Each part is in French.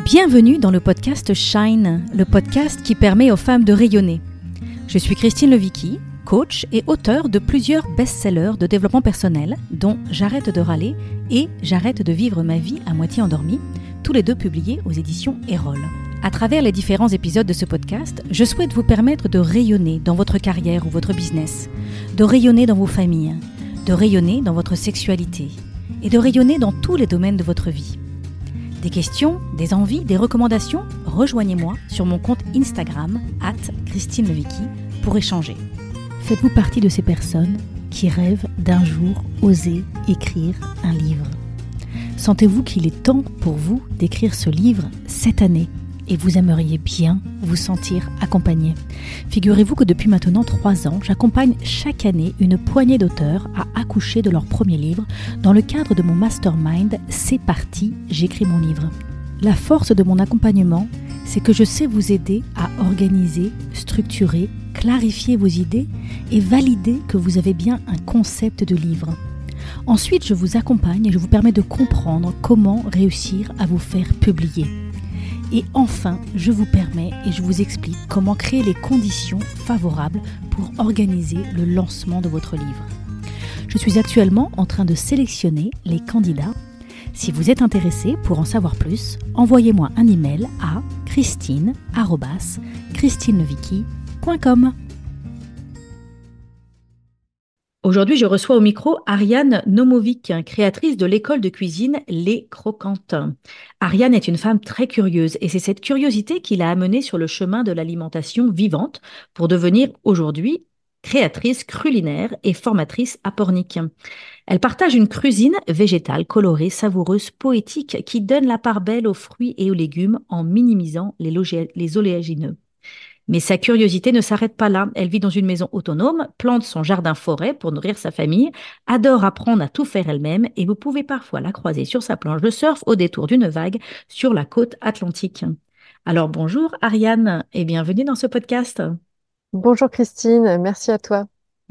Bienvenue dans le podcast Shine, le podcast qui permet aux femmes de rayonner. Je suis Christine Levicki, coach et auteure de plusieurs best-sellers de développement personnel, dont J'arrête de râler et J'arrête de vivre ma vie à moitié endormie, tous les deux publiés aux éditions Erol. À travers les différents épisodes de ce podcast, je souhaite vous permettre de rayonner dans votre carrière ou votre business, de rayonner dans vos familles, de rayonner dans votre sexualité et de rayonner dans tous les domaines de votre vie. Des questions, des envies, des recommandations, rejoignez-moi sur mon compte Instagram @ChristineLevicki pour échanger. Faites-vous partie de ces personnes qui rêvent d'un jour oser écrire un livre? Sentez-vous qu'il est temps pour vous d'écrire ce livre cette année et vous aimeriez bien vous sentir accompagné? Figurez-vous que depuis maintenant 3 ans, j'accompagne chaque année une poignée d'auteurs à accoucher de leur premier livre dans le cadre de mon mastermind « C'est parti, j'écris mon livre ». La force de mon accompagnement, c'est que je sais vous aider à organiser, structurer, clarifier vos idées et valider que vous avez bien un concept de livre. Ensuite, je vous accompagne et je vous permets de comprendre comment réussir à vous faire publier. Et enfin, je vous permets et je vous explique comment créer les conditions favorables pour organiser le lancement de votre livre. Je suis actuellement en train de sélectionner les candidats. Si vous êtes intéressé pour en savoir plus, envoyez-moi un email à christine@christinelevicki.com. Aujourd'hui, je reçois au micro Ariane Nomovic, créatrice de l'école de cuisine Les Croquantes. Ariane est une femme très curieuse et c'est cette curiosité qui l'a amenée sur le chemin de l'alimentation vivante pour devenir aujourd'hui créatrice culinaire et formatrice à Pornic. Elle partage une cuisine végétale colorée, savoureuse, poétique qui donne la part belle aux fruits et aux légumes en minimisant les oléagineux. Mais sa curiosité ne s'arrête pas là. Elle vit dans une maison autonome, plante son jardin-forêt pour nourrir sa famille, adore apprendre à tout faire elle-même et vous pouvez parfois la croiser sur sa planche de surf au détour d'une vague sur la côte atlantique. Alors bonjour Ariane et bienvenue dans ce podcast. Bonjour Christine, merci à toi.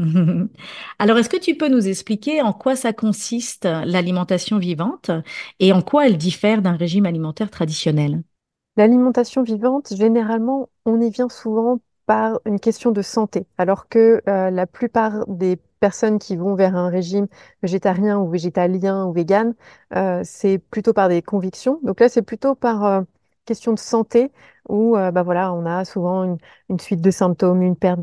Alors est-ce que tu peux nous expliquer en quoi ça consiste l'alimentation vivante et en quoi elle diffère d'un régime alimentaire traditionnel? L'alimentation vivante, généralement, on y vient souvent par une question de santé, alors que la plupart des personnes qui vont vers un régime végétarien ou végétalien ou vegan, c'est plutôt par des convictions. Donc là, c'est plutôt par question de santé où bah voilà, on a souvent une suite de symptômes, une perte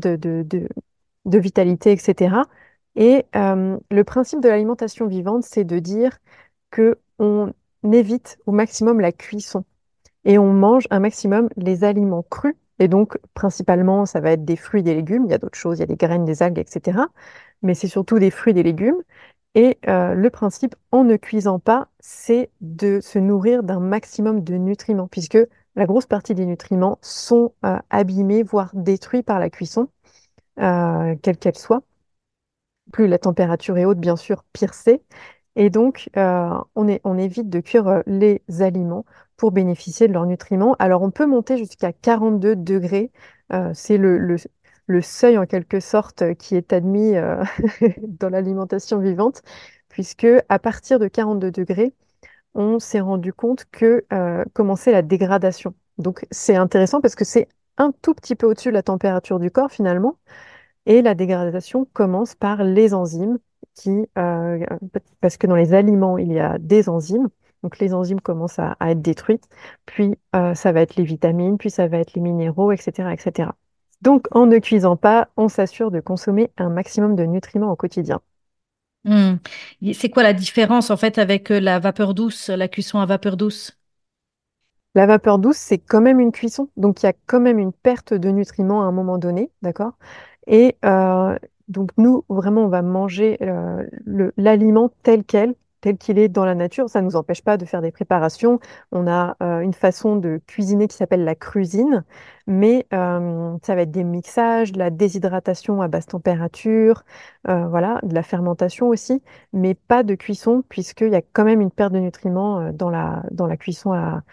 de vitalité, etc. Et le principe de l'alimentation vivante, c'est de dire que on évite au maximum la cuisson et on mange un maximum les aliments crus. Et donc, principalement, ça va être des fruits, des légumes. Il y a d'autres choses, il y a des graines, des algues, etc. Mais c'est surtout des fruits, des légumes. Et le principe, en ne cuisant pas, c'est de se nourrir d'un maximum de nutriments, puisque la grosse partie des nutriments sont abîmés, voire détruits par la cuisson, quelle qu'elle soit. Plus la température est haute, bien sûr, pire c'est. Et donc, on évite de cuire les aliments pour bénéficier de leurs nutriments. Alors, on peut monter jusqu'à 42 degrés. C'est le seuil, en quelque sorte, qui est admis dans l'alimentation vivante, puisque à partir de 42 degrés, on s'est rendu compte que commençait la dégradation. Donc, c'est intéressant parce que c'est un tout petit peu au-dessus de la température du corps, finalement. Et la dégradation commence par les enzymes parce que dans les aliments, il y a des enzymes. Donc les enzymes commencent à être détruites, puis ça va être les vitamines, puis ça va être les minéraux, etc., etc. Donc en ne cuisant pas, on s'assure de consommer un maximum de nutriments au quotidien. Hmm. C'est quoi la différence en fait avec la vapeur douce, la cuisson à vapeur douce? La vapeur douce, c'est quand même une cuisson, donc il y a quand même une perte de nutriments à un moment donné, d'accord? Et donc nous, vraiment, on va manger l'aliment tel qu'il est dans la nature. Ça ne nous empêche pas de faire des préparations. On a une façon de cuisiner qui s'appelle la crusine, mais ça va être des mixages, de la déshydratation à basse température, voilà, de la fermentation aussi, mais pas de cuisson, puisqu'il y a quand même une perte de nutriments dans la cuisson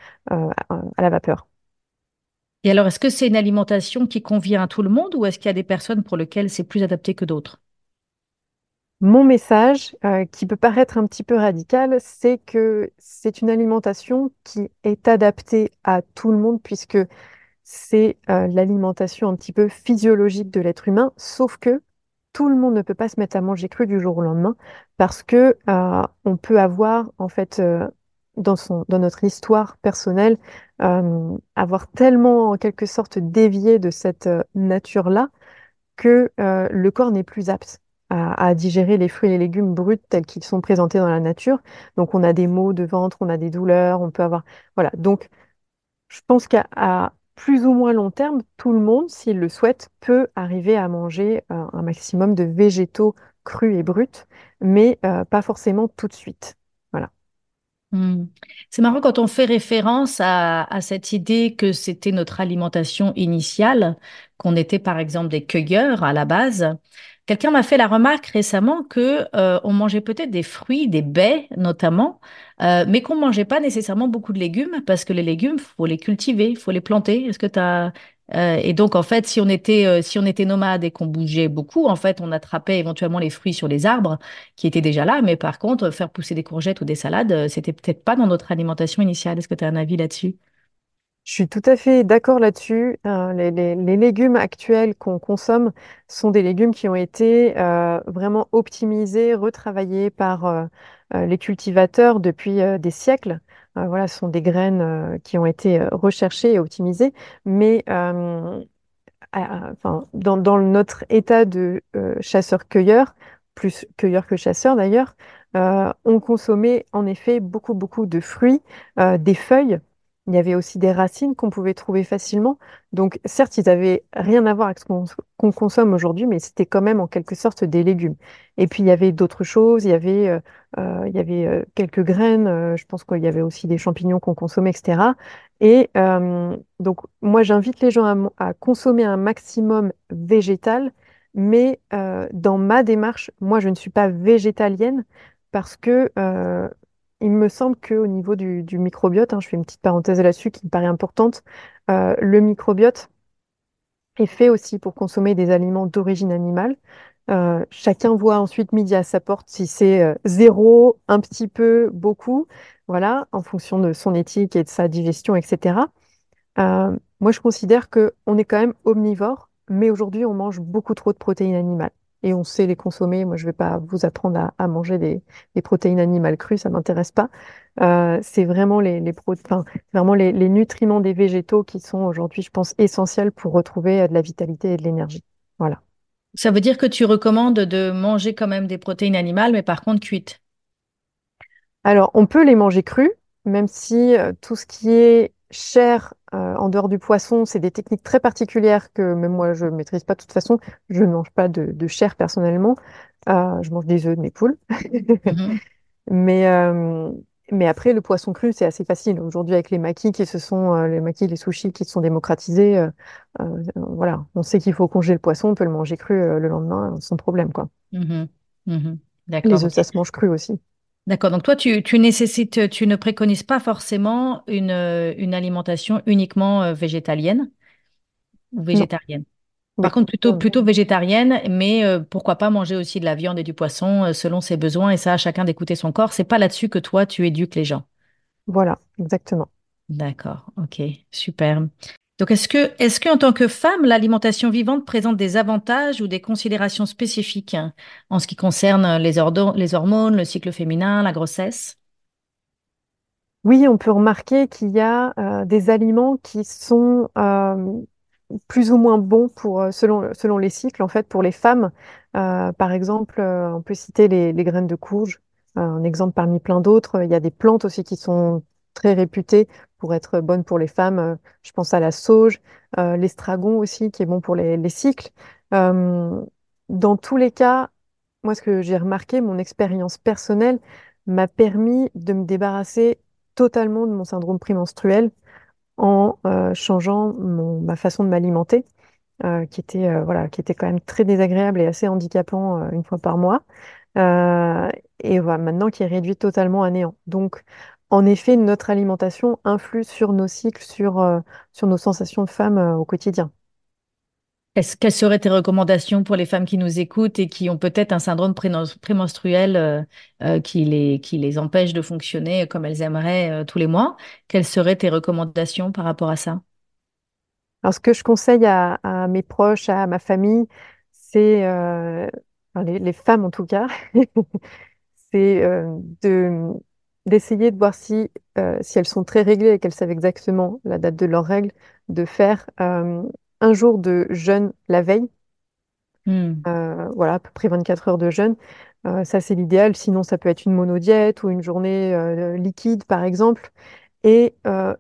à la vapeur. Et alors, est-ce que c'est une alimentation qui convient à tout le monde ou est-ce qu'il y a des personnes pour lesquelles c'est plus adapté que d'autres? Mon message, qui peut paraître un petit peu radical, c'est que c'est une alimentation qui est adaptée à tout le monde puisque c'est l'alimentation un petit peu physiologique de l'être humain, sauf que tout le monde ne peut pas se mettre à manger cru du jour au lendemain parce que on peut avoir en fait dans notre histoire personnelle avoir tellement en quelque sorte dévié de cette nature-là que le corps n'est plus apte à digérer les fruits et les légumes bruts tels qu'ils sont présentés dans la nature. Donc on a des maux de ventre, on a des douleurs, on peut avoir voilà. Donc je pense qu'à plus ou moins long terme, tout le monde, s'il le souhaite, peut arriver à manger un maximum de végétaux crus et bruts, mais pas forcément tout de suite. Voilà. Hmm. C'est marrant quand on fait référence à cette idée que c'était notre alimentation initiale, qu'on était par exemple des cueilleurs à la base. Quelqu'un m'a fait la remarque récemment que on mangeait peut-être des fruits, des baies notamment, mais qu'on mangeait pas nécessairement beaucoup de légumes parce que les légumes, faut les cultiver, faut les planter. Est-ce que t'as et donc en fait, si on était nomade et qu'on bougeait beaucoup, en fait, on attrapait éventuellement les fruits sur les arbres qui étaient déjà là, mais par contre, faire pousser des courgettes ou des salades, c'était peut-être pas dans notre alimentation initiale. Est-ce que tu as un avis là-dessus? Je suis tout à fait d'accord là-dessus. Les légumes actuels qu'on consomme sont des légumes qui ont été vraiment optimisés, retravaillés par les cultivateurs depuis des siècles. Voilà, ce sont des graines qui ont été recherchées et optimisées, mais enfin, dans notre état de chasseur-cueilleur, plus cueilleur que chasseur d'ailleurs, on consommait en effet beaucoup, beaucoup de fruits, des feuilles. Il y avait aussi des racines qu'on pouvait trouver facilement. Donc, certes, ils n'avaient rien à voir avec ce qu'on consomme aujourd'hui, mais c'était quand même en quelque sorte des légumes. Et puis, il y avait d'autres choses. Il y avait quelques graines. Je pense qu'il y avait aussi des champignons qu'on consommait, etc. Et donc, moi, j'invite les gens à consommer un maximum végétal, mais dans ma démarche, moi, je ne suis pas végétalienne parce que il me semble qu'au niveau du microbiote, hein, je fais une petite parenthèse là-dessus qui me paraît importante, le microbiote est fait aussi pour consommer des aliments d'origine animale. Chacun voit ensuite midi à sa porte si c'est zéro, un petit peu, beaucoup, voilà, en fonction de son éthique et de sa digestion, etc. Moi, je considère que on est quand même omnivore, mais aujourd'hui, on mange beaucoup trop de protéines animales et on sait les consommer. Moi, je ne vais pas vous apprendre à manger des protéines animales crues, ça m'intéresse pas. C'est vraiment enfin, c'est vraiment les nutriments des végétaux qui sont aujourd'hui, je pense, essentiels pour retrouver de la vitalité et de l'énergie. Voilà. Ça veut dire que tu recommandes de manger quand même des protéines animales, mais par contre cuites. Alors, on peut les manger crus, même si tout ce qui est chair en dehors du poisson, c'est des techniques très particulières que même moi, je ne maîtrise pas de toute façon. Je ne mange pas de chair personnellement. Je mange des œufs de mes poules. Mhm. Mais, euh, mais après, le poisson cru, c'est assez facile. Aujourd'hui, avec les maquis les maquis, les sushis qui se sont démocratisés, voilà, on sait qu'il faut congeler le poisson, on peut le manger cru le lendemain sans problème, quoi. Mhm. Mhm. D'accord, Les œufs, ok. ça se mange cru aussi. D'accord, donc toi, tu nécessites, tu ne préconises pas forcément une alimentation uniquement végétalienne ou Non, végétarienne. Par oui. contre, Non, non. plutôt végétarienne, mais pourquoi pas manger aussi de la viande et du poisson selon ses besoins, et ça, à chacun d'écouter son corps. C'est pas là-dessus que toi, tu éduques les gens. Voilà, exactement. D'accord, ok, super. Donc, est-ce que, en tant que femme, l'alimentation vivante présente des avantages ou des considérations spécifiques hein, en ce qui concerne les hormones, le cycle féminin, la grossesse? Oui, on peut remarquer qu'il y a des aliments qui sont plus ou moins bons selon les cycles, en fait, pour les femmes. Par exemple, on peut citer les graines de courge, un exemple parmi plein d'autres. Il y a des plantes aussi qui sont très réputées pour être bonnes pour les femmes. Je pense à la sauge, l'estragon aussi, qui est bon pour les cycles. Euh, dans tous les cas, moi, ce que j'ai remarqué, mon expérience personnelle m'a permis de me débarrasser totalement de mon syndrome prémenstruel en changeant ma façon de m'alimenter, voilà, qui était quand même très désagréable et assez handicapant une fois par mois, euh, et voilà, maintenant qui est réduit totalement à néant. Donc, en effet, notre alimentation influe sur nos cycles, sur nos sensations de femme au quotidien. Quelles seraient tes recommandations pour les femmes qui nous écoutent et qui ont peut-être un syndrome prémenstruel qui les empêche de fonctionner comme elles aimeraient tous les mois? Quelles seraient tes recommandations par rapport à ça? Alors, ce que je conseille à mes proches, à ma famille, c'est, enfin, les femmes en tout cas, c'est d'essayer de voir si elles sont très réglées et qu'elles savent exactement la date de leurs règles, de faire un jour de jeûne la veille, Hmm. voilà, à peu près 24 heures de jeûne. Ça, c'est l'idéal. Sinon, ça peut être une monodiète ou une journée liquide, par exemple. Et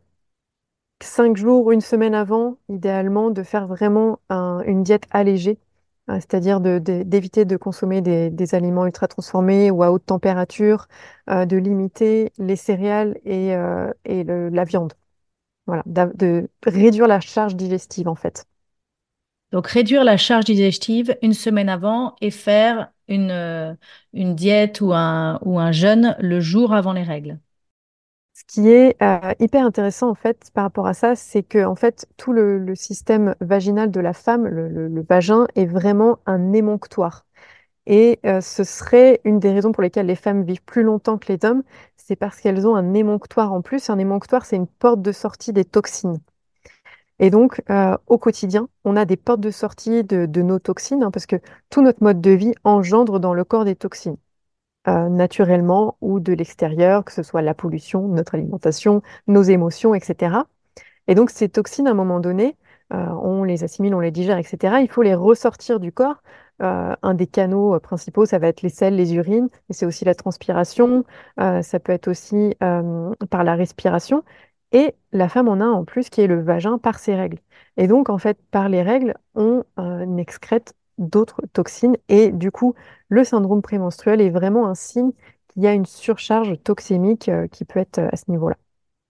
5 jours, une semaine avant, idéalement, de faire vraiment une diète allégée, c'est-à-dire d'éviter de consommer des aliments ultra transformés ou à haute température, de limiter les céréales et la viande. Voilà, de réduire la charge digestive en fait. Donc, réduire la charge digestive une semaine avant et faire une diète ou un jeûne le jour avant les règles. Ce qui est hyper intéressant en fait par rapport à ça, c'est que en fait tout le système vaginal de la femme, le vagin, est vraiment un émonctoire. Et ce serait une des raisons pour lesquelles les femmes vivent plus longtemps que les hommes, c'est parce qu'elles ont un émonctoire en plus. Un émonctoire, c'est une porte de sortie des toxines. Et donc, au quotidien, on a des portes de sortie de nos toxines, hein, parce que tout notre mode de vie engendre dans le corps des toxines, naturellement ou de l'extérieur, que ce soit la pollution, notre alimentation, nos émotions, etc. Et donc, ces toxines, à un moment donné, on les assimile, on les digère, etc. Il faut les ressortir du corps. Un des canaux principaux, ça va être les selles, les urines, mais c'est aussi la transpiration, ça peut être aussi par la respiration. Et la femme en a en plus qui est le vagin par ses règles. Et donc, en fait, par les règles, on excrète d'autres toxines. Et du coup, le syndrome prémenstruel est vraiment un signe qu'il y a une surcharge toxémique qui peut être à ce niveau-là.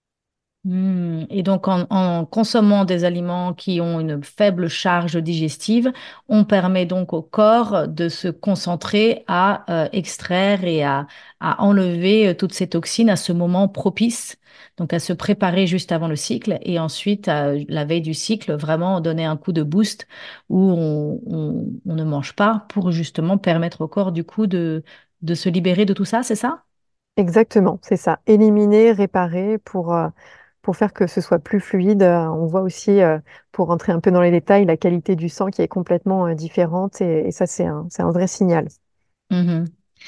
Et donc, en consommant des aliments qui ont une faible charge digestive, on permet donc au corps de se concentrer à extraire à enlever toutes ces toxines à ce moment propice, donc à se préparer juste avant le cycle et ensuite, à la veille du cycle, vraiment donner un coup de boost où on ne mange pas pour justement permettre au corps du coup de se libérer de tout ça, c'est ça? Exactement, c'est ça. Éliminer, réparer pour faire que ce soit plus fluide. On voit aussi, pour rentrer un peu dans les détails, la qualité du sang qui est complètement différente et ça, c'est un vrai signal. Mhm.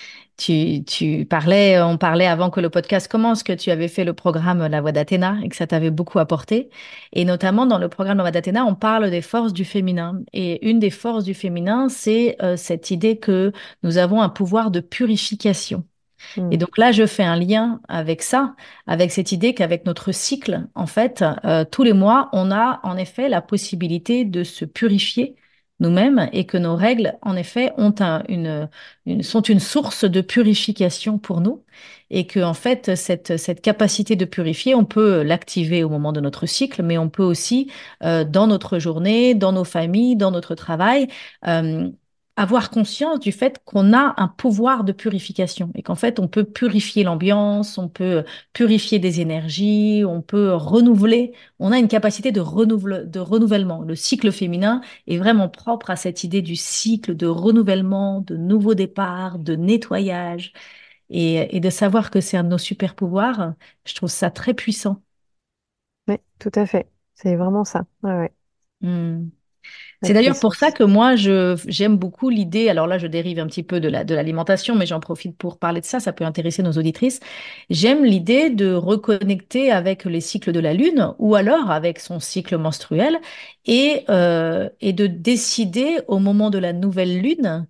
Tu parlais, on parlait avant que le podcast commence que tu avais fait le programme La Voix d'Athéna et que ça t'avait beaucoup apporté. Et notamment dans le programme La Voix d'Athéna, on parle des forces du féminin. Et une des forces du féminin, c'est cette idée que nous avons un pouvoir de purification. Et Mm. donc là, je fais un lien avec ça, avec cette idée qu'avec notre cycle, en fait, tous les mois, on a en effet la possibilité de se purifier nous-mêmes et que nos règles, en effet, sont une source de purification pour nous et que, en fait, cette capacité de purifier, on peut l'activer au moment de notre cycle, mais on peut aussi, dans notre journée, dans nos familles, dans notre travail, euh, avoir conscience du fait qu'on a un pouvoir de purification et qu'en fait, on peut purifier l'ambiance, on peut purifier des énergies, on peut renouveler. On a une capacité de renouvellement. Le cycle féminin est vraiment propre à cette idée du cycle de renouvellement, de nouveau départ, de nettoyage et de savoir que c'est un de nos super pouvoirs. Je trouve ça très puissant. Oui, tout à fait. C'est vraiment ça. Ouais, ouais, Hmm. la C'est d'ailleurs pour ça puissance. que moi, j'aime beaucoup l'idée, alors là, je dérive un petit peu de l'alimentation, mais j'en profite pour parler de ça, ça peut intéresser nos auditrices. J'aime l'idée de reconnecter avec les cycles de la Lune ou alors avec son cycle menstruel et de décider au moment de la nouvelle Lune,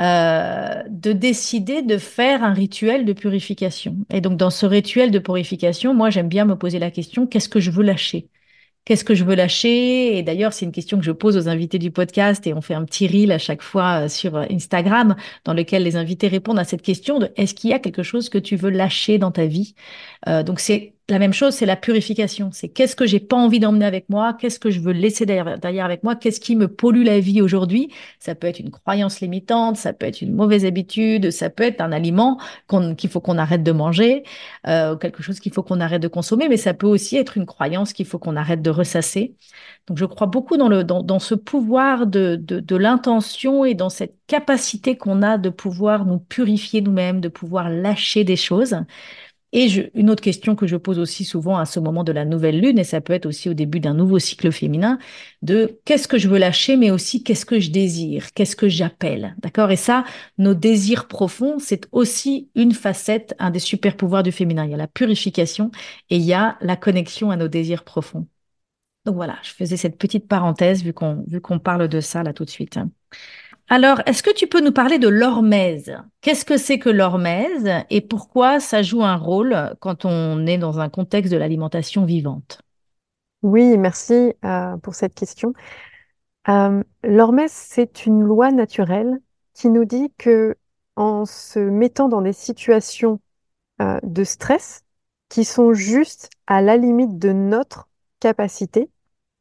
de décider de faire un rituel de purification. Et donc, dans ce rituel de purification, moi, j'aime bien me poser la question, qu'est-ce que je veux lâcher? Qu'est-ce que je veux lâcher? Et d'ailleurs, c'est une question que je pose aux invités du podcast et on fait un petit reel à chaque fois sur Instagram dans lequel les invités répondent à cette question de est-ce qu'il y a quelque chose que tu veux lâcher dans ta vie? Donc, c'est la même chose, c'est la purification. C'est qu'est-ce que j'ai pas envie d'emmener avec moi, qu'est-ce que je veux laisser derrière avec moi, qu'est-ce qui me pollue la vie aujourd'hui. Ça peut être une croyance limitante, ça peut être une mauvaise habitude, ça peut être un aliment qu'il faut qu'on arrête de manger, quelque chose qu'il faut qu'on arrête de consommer, mais ça peut aussi être une croyance qu'il faut qu'on arrête de ressasser. Donc, je crois beaucoup dans ce pouvoir de l'intention et dans cette capacité qu'on a de pouvoir nous purifier nous-mêmes, de pouvoir lâcher des choses. Et une autre question que je pose aussi souvent à ce moment de la nouvelle lune, et ça peut être aussi au début d'un nouveau cycle féminin, de qu'est-ce que je veux lâcher, mais aussi qu'est-ce que je désire, qu'est-ce que j'appelle, d'accord? Et ça, nos désirs profonds, c'est aussi une facette, un des super pouvoirs du féminin. Il y a la purification et il y a la connexion à nos désirs profonds. Donc voilà, je faisais cette petite parenthèse vu qu'on parle de ça là tout de suite. Alors, est-ce que tu peux nous parler de l'hormèse? Qu'est-ce que c'est que l'hormèse et pourquoi ça joue un rôle quand on est dans un contexte de l'alimentation vivante? Oui, merci pour cette question. L'hormèse, c'est une loi naturelle qui nous dit que en se mettant dans des situations de stress qui sont juste à la limite de notre capacité,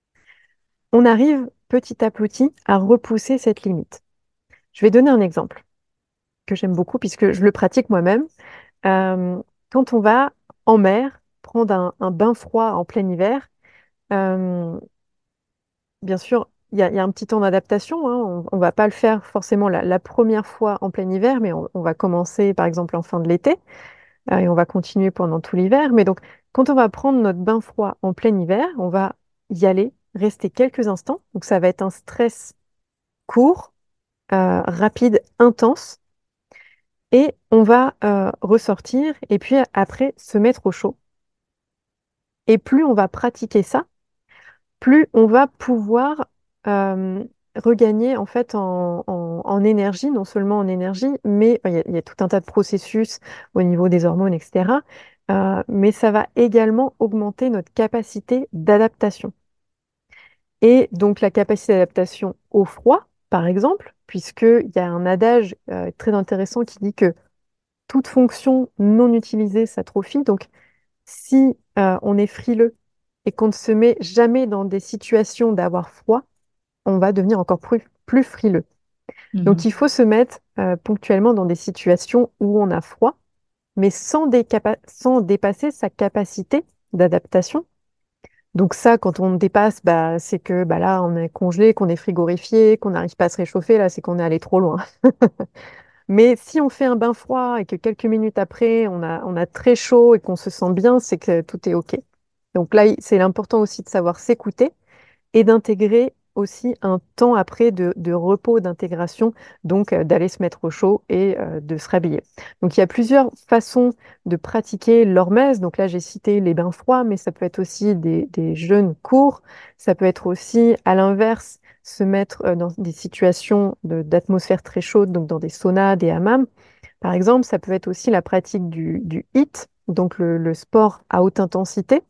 on arrive petit à petit à repousser cette limite. Je vais donner un exemple que j'aime beaucoup puisque je le pratique moi-même. Euh, Quand on va en mer, prendre un bain froid en plein hiver, euh, bien sûr, il y a un petit temps d'adaptation, hein. On ne va pas le faire forcément la première fois en plein hiver, mais on va commencer par exemple en fin de l'été et on va continuer pendant tout l'hiver. Mais donc, quand on va prendre notre bain froid en plein hiver, on va y aller, rester quelques instants. Donc, ça va être un stress court, rapide, intense. Et on va ressortir et puis après se mettre au chaud. Et plus on va pratiquer ça, plus on va pouvoir euh, regagner en fait en énergie, non seulement en énergie, mais il y a tout un tas de processus au niveau des hormones, etc. Mais ça va également augmenter notre capacité d'adaptation. Et donc la capacité d'adaptation au froid, par exemple, puisqu'il y a un adage très intéressant qui dit que toute fonction non utilisée s'atrophie. Donc si on est frileux et qu'on ne se met jamais dans des situations d'avoir froid, on va devenir encore plus frileux. Donc, Mhm. il faut se mettre ponctuellement dans des situations où on a froid, mais sans dépasser sa capacité d'adaptation. Donc ça, quand on dépasse, bah, c'est que bah, là, on est congelé, qu'on est frigorifié, qu'on n'arrive pas à se réchauffer, là, c'est qu'on est allé trop loin. Mais si on fait un bain froid et que quelques minutes après, on a très chaud et qu'on se sent bien, c'est que tout est OK. Donc là, c'est important aussi de savoir s'écouter et d'intégrer aussi un temps après de repos, d'intégration, donc d'aller se mettre au chaud et de se rhabiller. Donc il y a plusieurs façons de pratiquer l'hormèse. Donc là, j'ai cité les bains froids, mais ça peut être aussi des jeûnes courts. Ça peut être aussi, à l'inverse, se mettre dans des situations d'atmosphère très chaude, donc dans des saunas, des hammams. Par exemple, ça peut être aussi la pratique du HIIT, donc le sport à haute intensité,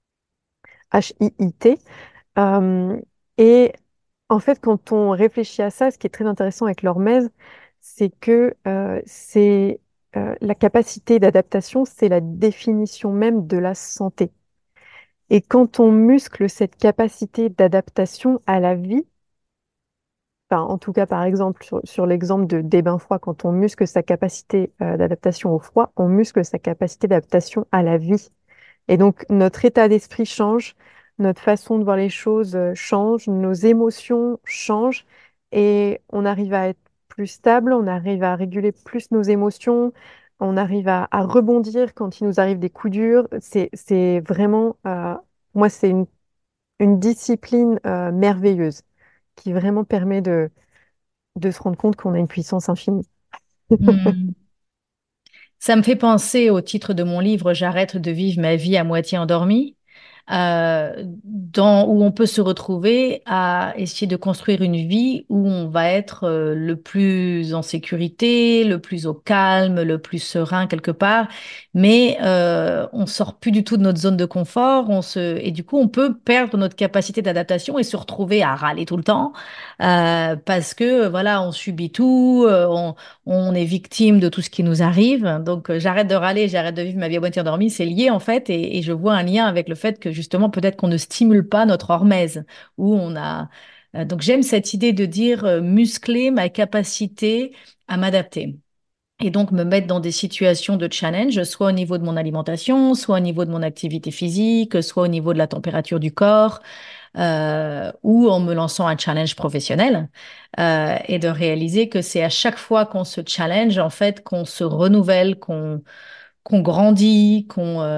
HIIT. Euh, et en fait, quand on réfléchit à ça, ce qui est très intéressant avec l'hormèse, c'est que c'est la capacité d'adaptation, c'est la définition même de la santé. Et quand on muscle cette capacité d'adaptation à la vie, enfin, en tout cas par exemple sur l'exemple des bains froids, quand on muscle sa capacité d'adaptation au froid, on muscle sa capacité d'adaptation à la vie. Et donc, notre état d'esprit change, notre façon de voir les choses change, nos émotions changent et on arrive à être plus stable, on arrive à réguler plus nos émotions, on arrive à rebondir quand il nous arrive des coups durs. C'est vraiment, moi, c'est une discipline merveilleuse qui vraiment permet de se rendre compte qu'on a une puissance infinie. Hmm. Ça me fait penser au titre de mon livre J'arrête de vivre ma vie à moitié endormie. où on peut se retrouver à essayer de construire une vie où on va être le plus en sécurité, le plus au calme, le plus serein quelque part, mais on sort plus du tout de notre zone de confort, et du coup on peut perdre notre capacité d'adaptation et se retrouver à râler tout le temps parce que voilà, on subit tout, on est victime de tout ce qui nous arrive. Donc j'arrête de râler, j'arrête de vivre ma vie à moitié endormie, c'est lié en fait, et je vois un lien avec le fait que justement peut-être qu'on ne stimule pas notre hormèse, où on a donc j'aime cette idée de dire muscler ma capacité à m'adapter. Et donc me mettre dans des situations de challenge, soit au niveau de mon alimentation, soit au niveau de mon activité physique, soit au niveau de la température du corps, ou en me lançant un challenge professionnel, et de réaliser que c'est à chaque fois qu'on se challenge, en fait, qu'on se renouvelle, qu'on grandit,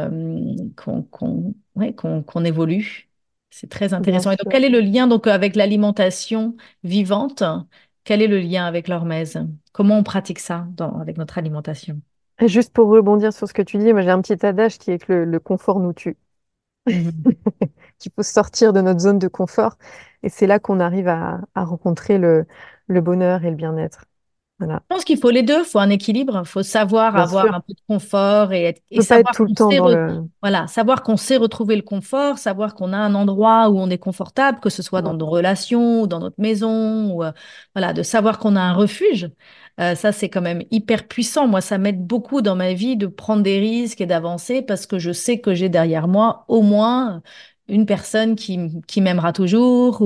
qu'on évolue. C'est très Bien intéressant. Et donc, sûr. quel est le lien donc avec l'alimentation vivante? Quel est le lien avec l'hormèse? Comment on pratique ça avec notre alimentation? Et juste pour rebondir sur ce que tu dis, moi j'ai un petit adage qui est que le confort nous tue. Mhm. Qu'il faut sortir de notre zone de confort. Et c'est là qu'on arrive à rencontrer le bonheur et le bien-être. Voilà. Je pense qu'il faut les deux, il faut un équilibre, il faut savoir Bien avoir sûr, un peu de confort on et peut pas être savoir tout le temps dans le... voilà, savoir qu'on sait retrouver le confort, savoir qu'on a un endroit où on est confortable, que ce soit dans Mm. nos relations ou dans notre maison, ou voilà, de savoir qu'on a un refuge. Ça, c'est quand même hyper puissant. Moi, ça m'aide beaucoup dans ma vie de prendre des risques et d'avancer parce que je sais que j'ai derrière moi au moins une personne qui m'aimera toujours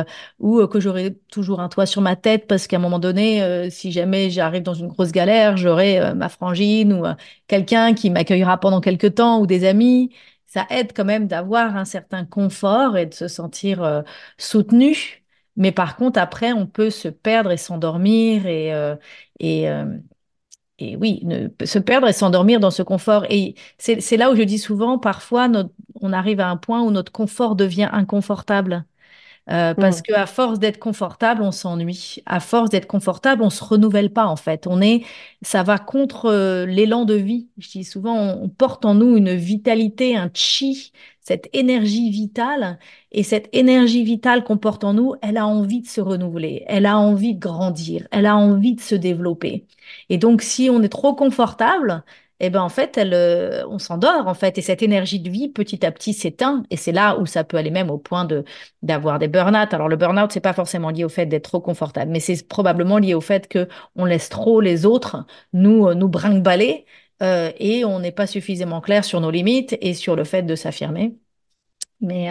ou que j'aurai toujours un toit sur ma tête parce qu'à un moment donné, si jamais j'arrive dans une grosse galère, j'aurai ma frangine ou quelqu'un qui m'accueillera pendant quelques temps ou des amis. Ça aide quand même d'avoir un certain confort et de se sentir soutenu. Mais par contre, après, on peut se perdre et s'endormir et, euh, et oui, se perdre et s'endormir dans ce confort. Et c'est là où je dis souvent, parfois, on arrive à un point où notre confort devient inconfortable. Parce Mm. que à force d'être confortable, on s'ennuie. À force d'être confortable, on se renouvelle pas en fait. Ça va contre l'élan de vie. Je dis souvent, on porte en nous une vitalité, un chi, cette énergie vitale. Et cette énergie vitale qu'on porte en nous, elle a envie de se renouveler, elle a envie de grandir, elle a envie de se développer. Et donc, si on est trop confortable, eh ben en fait, on s'endort en fait. Et cette énergie de vie, petit à petit, s'éteint. Et c'est là où ça peut aller même au point d'avoir des burn-out. Alors le burn-out, c'est pas forcément lié au fait d'être trop confortable, mais c'est probablement lié au fait que on laisse trop les autres nous brinque-baller et on n'est pas suffisamment clair sur nos limites et sur le fait de s'affirmer. Mais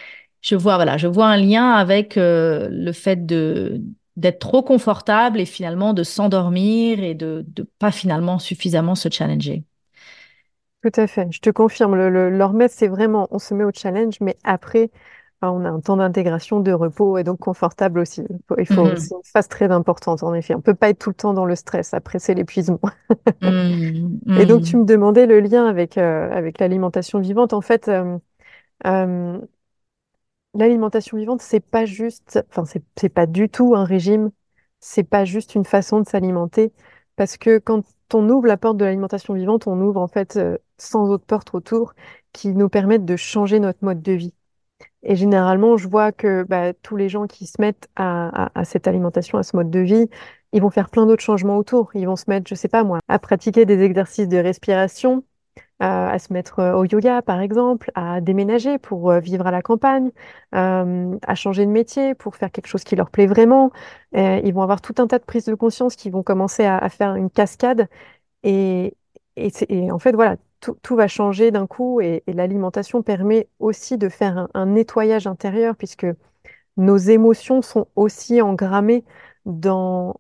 je vois un lien avec le fait de d'être trop confortable et finalement de s'endormir et de pas finalement suffisamment se challenger. Tout à fait. Je te confirme, leur messe, c'est vraiment, on se met au challenge, mais après, on a un temps d'intégration, de repos et donc confortable aussi. Mhm. C'est une phase très importante, en effet. On peut pas être tout le temps dans le stress. Après, c'est l'épuisement. Mhm. Et donc, tu Mhm. me demandais le lien avec l'alimentation vivante. En fait, euh, l'alimentation vivante, c'est pas juste, enfin, c'est pas du tout un régime, c'est pas juste une façon de s'alimenter, parce que quand on ouvre la porte de l'alimentation vivante, on ouvre en fait 100 autres portes autour qui nous permettent de changer notre mode de vie. Et généralement, je vois que bah, tous les gens qui se mettent à cette alimentation, à ce mode de vie, ils vont faire plein d'autres changements autour. Ils vont se mettre, je sais pas moi, à pratiquer des exercices de respiration, à se mettre au yoga, par exemple, à déménager pour vivre à la campagne, à changer de métier pour faire quelque chose qui leur plaît vraiment. Ils vont avoir tout un tas de prises de conscience qui vont commencer à faire une cascade. Et, et en fait, voilà, tout va changer d'un coup. Et l'alimentation permet aussi de faire un nettoyage intérieur puisque nos émotions sont aussi engrammées dans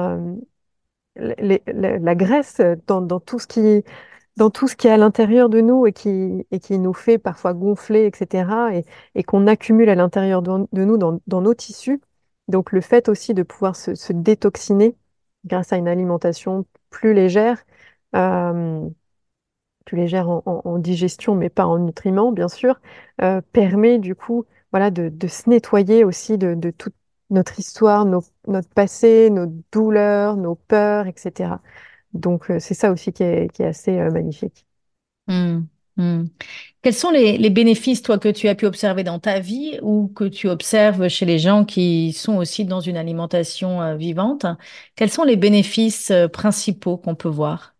la graisse, dans tout ce dans tout ce qui est à l'intérieur de nous et qui nous fait parfois gonfler, etc., et qu'on accumule à l'intérieur de nous dans nos tissus. Donc le fait aussi de pouvoir se détoxiner grâce à une alimentation plus légère, euh, plus légère en digestion, mais pas en nutriments, bien sûr, permet du coup voilà, de se nettoyer aussi de toute notre histoire, notre passé, nos douleurs, nos peurs, etc. Donc c'est ça aussi qui est assez magnifique. Hmm. Hmm. Quels sont les bénéfices, toi, que tu as pu observer dans ta vie ou que tu observes chez les gens qui sont aussi dans une alimentation vivante? Quels sont les bénéfices principaux qu'on peut voir?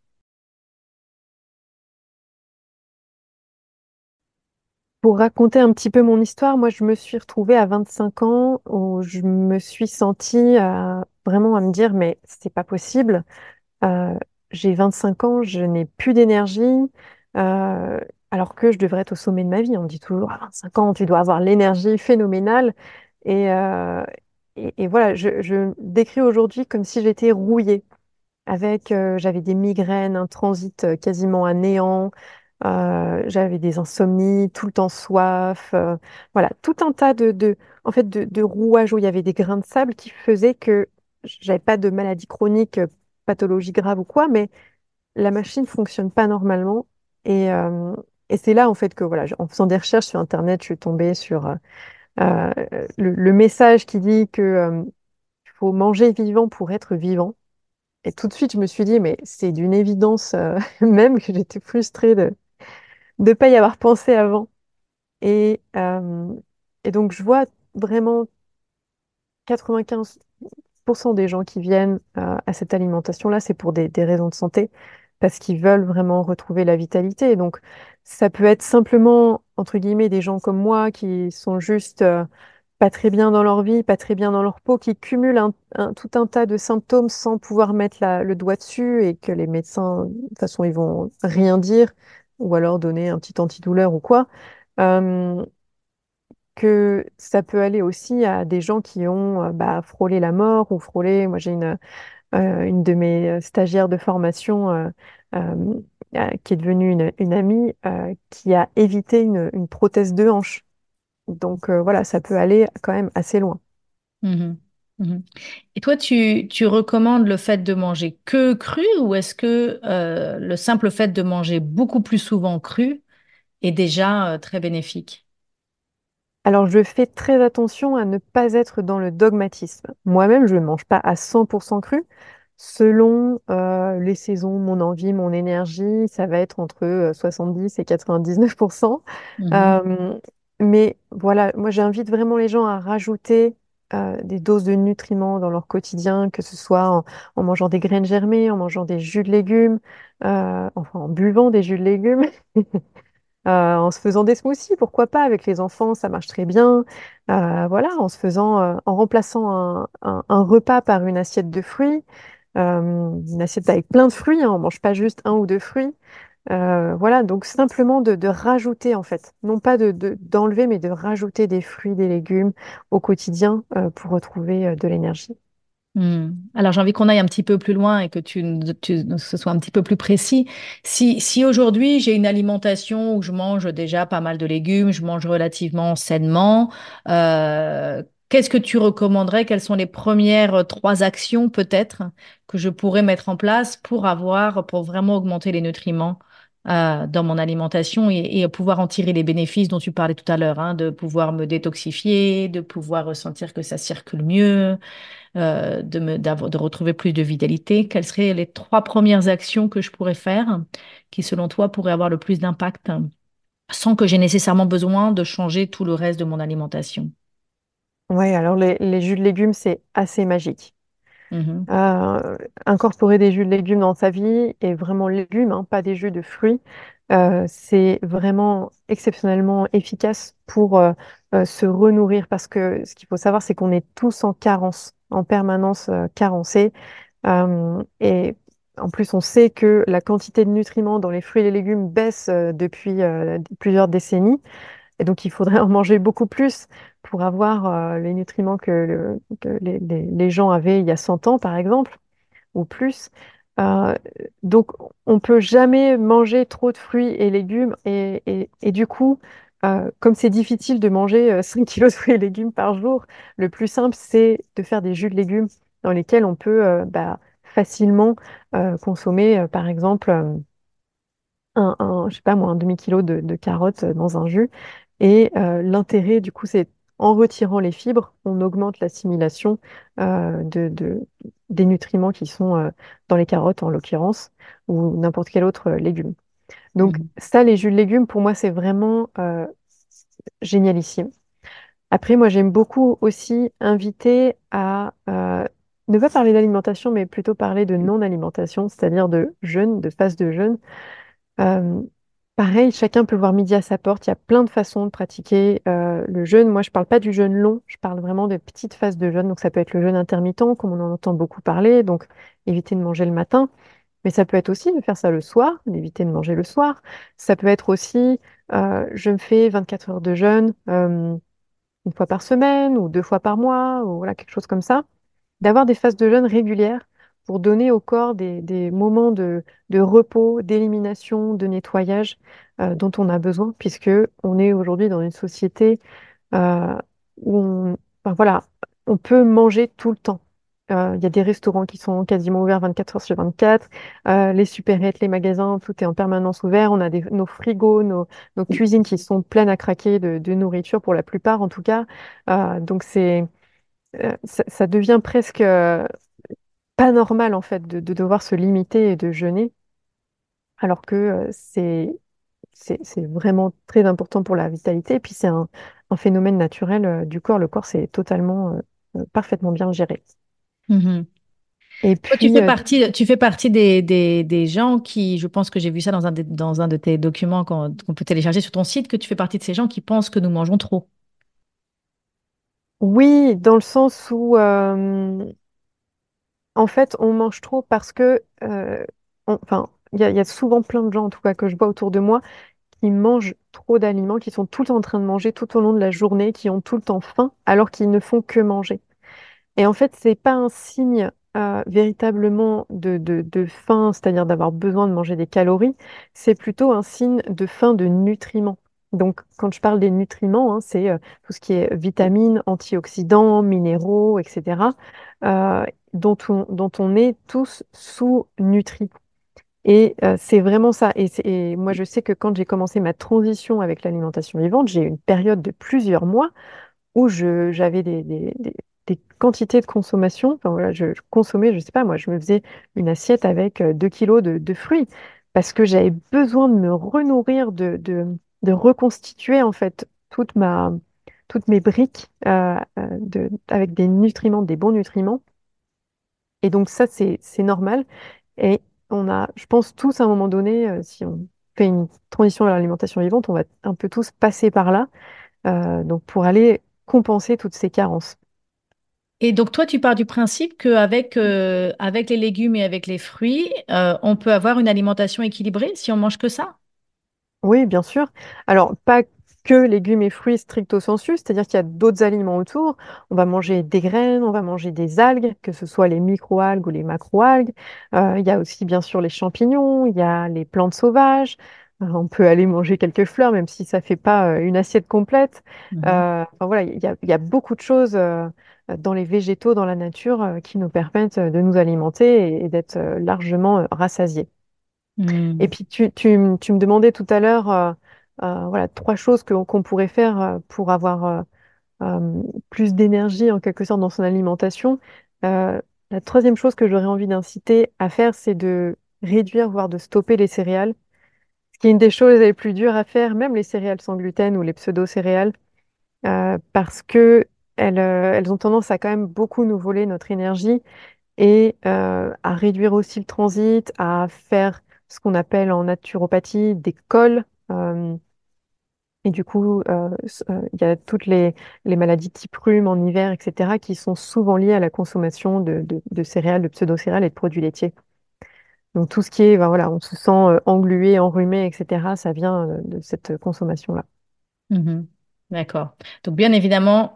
Pour raconter un petit peu mon histoire, moi, je me suis retrouvée à 25 ans où je me suis sentie vraiment à me dire, mais c'est pas possible. Euh, j'ai 25 ans, je n'ai plus d'énergie, euh, alors que je devrais être au sommet de ma vie. On me dit toujours, à 25 ans, tu dois avoir l'énergie phénoménale. Et, euh, et voilà, je décris aujourd'hui comme si j'étais rouillée j'avais des migraines, un transit quasiment à néant, j'avais des insomnies, tout le temps soif, voilà, tout un tas en fait, de rouages où il y avait des grains de sable qui faisaient que j'avais pas de maladie chronique, pathologie grave ou quoi, mais la machine fonctionne pas normalement. Et, euh, et c'est là, en fait, que voilà, en faisant des recherches sur Internet, je suis tombée sur euh, le message qui dit que il faut manger vivant pour être vivant. Et tout de suite, je me suis dit, mais c'est d'une évidence même que j'étais frustrée de ne pas y avoir pensé avant. Et, euh, et donc, je vois vraiment 95% des gens qui viennent à cette alimentation-là, c'est pour des raisons de santé, parce qu'ils veulent vraiment retrouver la vitalité. Et donc, ça peut être simplement, entre guillemets, des gens comme moi qui sont juste pas très bien dans leur vie, pas très bien dans leur peau, qui cumulent tout un tas de symptômes sans pouvoir mettre le doigt dessus et que les médecins, de toute façon, ils vont rien dire ou alors donner un petit antidouleur ou quoi. Euh, que ça peut aller aussi à des gens qui ont frôlé la mort ou frôlé. Moi, j'ai une de mes stagiaires de formation euh, qui est devenue une amie qui a évité une prothèse de hanche. Donc voilà, ça peut aller quand même assez loin. Mhm. Mhm. Et toi, tu recommandes le fait de manger que cru ou est-ce que le simple fait de manger beaucoup plus souvent cru est déjà très bénéfique? Alors, je fais très attention à ne pas être dans le dogmatisme. Moi-même, je ne mange pas à 100% cru. Selon les saisons, mon envie, mon énergie, ça va être entre 70 et 99%. Mhm. Euh, mais voilà, moi, j'invite vraiment les gens à rajouter des doses de nutriments dans leur quotidien, que ce soit en mangeant des graines germées, en mangeant des jus de légumes, enfin en buvant des jus de légumes. En se faisant des smoothies, pourquoi pas, avec les enfants, ça marche très bien. Voilà, en remplaçant un repas par une assiette de fruits, une assiette avec plein de fruits, hein, on mange pas juste un ou deux fruits. Voilà, donc simplement de rajouter en fait, non pas d'enlever, mais de rajouter des fruits, des légumes au quotidien pour retrouver de l'énergie. Alors j'ai envie qu'on aille un petit peu plus loin et que ce soit un petit peu plus précis. Si aujourd'hui j'ai une alimentation où je mange déjà pas mal de légumes, je mange relativement sainement, qu'est-ce que tu recommanderais? Quelles sont les premières trois actions peut-être que je pourrais mettre en place pour vraiment augmenter les nutriments dans mon alimentation et pouvoir en tirer les bénéfices dont tu parlais tout à l'heure, hein, de pouvoir me détoxifier, de pouvoir ressentir que ça circule mieux de retrouver plus de vitalité, quelles seraient les trois premières actions que je pourrais faire qui, selon toi, pourraient avoir le plus d'impact sans que j'ai nécessairement besoin de changer tout le reste de mon alimentation? Ouais, alors les jus de légumes, c'est assez magique. Mhm. euh, Incorporer des jus de légumes dans sa vie et vraiment légumes, hein, pas des jus de fruits, c'est vraiment exceptionnellement efficace pour se renourrir parce que ce qu'il faut savoir, c'est qu'on est tous en carence, en permanence carencés. Et en plus, on sait que la quantité de nutriments dans les fruits et les légumes baisse depuis plusieurs décennies. Et donc, il faudrait en manger beaucoup plus pour avoir les nutriments que les gens avaient il y a 100 ans, par exemple, ou plus. Euh, donc, on peut jamais manger trop de fruits et légumes. Et du coup, comme c'est difficile de manger 5 kilos de fruits et légumes par jour, le plus simple, c'est de faire des jus de légumes dans lesquels on peut facilement consommer, par exemple, je sais pas moi, un demi-kilo de carottes dans un jus. Et l'intérêt, du coup, c'est en retirant les fibres, on augmente l'assimilation des nutriments qui sont dans les carottes, en l'occurrence, ou n'importe quel autre légume. Donc Mhm. ça, les jus de légumes, pour moi, c'est vraiment génialissime. Après, moi, j'aime beaucoup aussi inviter à ne pas parler d'alimentation, mais plutôt parler de non-alimentation, c'est-à-dire de jeûne, de phase de jeûne. Euh, Pareil, chacun peut voir midi à sa porte. Il y a plein de façons de pratiquer le jeûne. Moi, je parle pas du jeûne long, je parle vraiment de petites phases de jeûne. Donc, ça peut être le jeûne intermittent, comme on en entend beaucoup parler, donc éviter de manger le matin. Mais ça peut être aussi de faire ça le soir, d'éviter de manger le soir. Ça peut être aussi, je me fais 24 heures de jeûne une fois par semaine ou 2 fois par mois, ou voilà, quelque chose comme ça. D'avoir des phases de jeûne régulières pour donner au corps des moments de repos, d'élimination, de nettoyage dont on a besoin, puisque on est aujourd'hui dans une société euh, où enfin, voilà, on peut manger tout le temps. Il y a des restaurants qui sont quasiment ouverts 24 heures sur 24. Les supérettes, les magasins, tout est en permanence ouvert. On a nos frigos, nos cuisines qui sont pleines à craquer de nourriture pour la plupart en tout cas. Donc ça devient presque pas normal en fait de devoir se limiter et de jeûner, alors que c'est vraiment très important pour la vitalité. Et puis c'est un phénomène naturel du corps. Le corps, c'est totalement, parfaitement bien géré. Mhm. Et Toi, puis, tu fais partie des gens qui, je pense que j'ai vu ça dans un de tes documents qu'on peut télécharger sur ton site, que tu fais partie de ces gens qui pensent que nous mangeons trop. oui, dans le sens où, en fait, on mange trop parce que, enfin, il y a souvent plein de gens, en tout cas, que je vois autour de moi, qui mangent trop d'aliments, qui sont tout le temps en train de manger tout au long de la journée, qui ont tout le temps faim, alors qu'ils ne font que manger. Et en fait, c'est pas un signe véritablement de faim, c'est-à-dire d'avoir besoin de manger des calories, c'est plutôt un signe de faim de nutriments. Donc, quand je parle des nutriments, hein, c'est tout ce qui est vitamines, antioxydants, minéraux, etc., euh, dont on est tous sous-nutris. Et c'est vraiment ça. Et moi, je sais que quand j'ai commencé ma transition avec l'alimentation vivante, j'ai eu une période de plusieurs mois où j'avais des quantités de consommation. Enfin, voilà, je consommais, je sais pas, moi, je me faisais une assiette avec 2 kilos de fruits parce que j'avais besoin de me renourrir, de reconstituer en fait toutes mes briques avec des nutriments, des bons nutriments. Et donc ça, c'est normal. Et on a, je pense tous à un moment donné, si on fait une transition vers l'alimentation vivante, on va un peu tous passer par là, donc pour aller compenser toutes ces carences. Et donc, toi, tu pars du principe qu'avec avec les légumes et avec les fruits, on peut avoir une alimentation équilibrée si on mange que ça? Oui, bien sûr. Alors, pas que légumes et fruits stricto sensu, c'est-à-dire qu'il y a d'autres aliments autour. On va manger des graines, on va manger des algues, que ce soit les microalgues ou les macroalgues. Il y a aussi, bien sûr, les champignons, il y a les plantes sauvages. On peut aller manger quelques fleurs, même si ça fait pas une assiette complète. Mhm. Enfin, voilà, il y a beaucoup de choses dans les végétaux, dans la nature, qui nous permettent de nous alimenter et d'être largement rassasiés. Et Hmm. puis tu me demandais tout à l'heure voilà, 3 choses qu'on pourrait faire pour avoir plus d'énergie en quelque sorte dans son alimentation. Euh, la troisième chose que j'aurais envie d'inciter à faire, c'est de réduire, voire de stopper les céréales, ce qui est une des choses les plus dures à faire, même les céréales sans gluten ou les pseudo-céréales, parce que elles ont tendance à quand même beaucoup nous voler notre énergie et à réduire aussi le transit, à faire ce qu'on appelle en naturopathie des cols. Et du coup, il y a toutes les maladies type rhume en hiver, etc., qui sont souvent liées à la consommation de céréales, de pseudo-céréales et de produits laitiers. Donc tout ce qui est, ben voilà, on se sent englué, enrhumé, etc., ça vient de cette consommation-là. Mhm. D'accord. Donc, bien évidemment,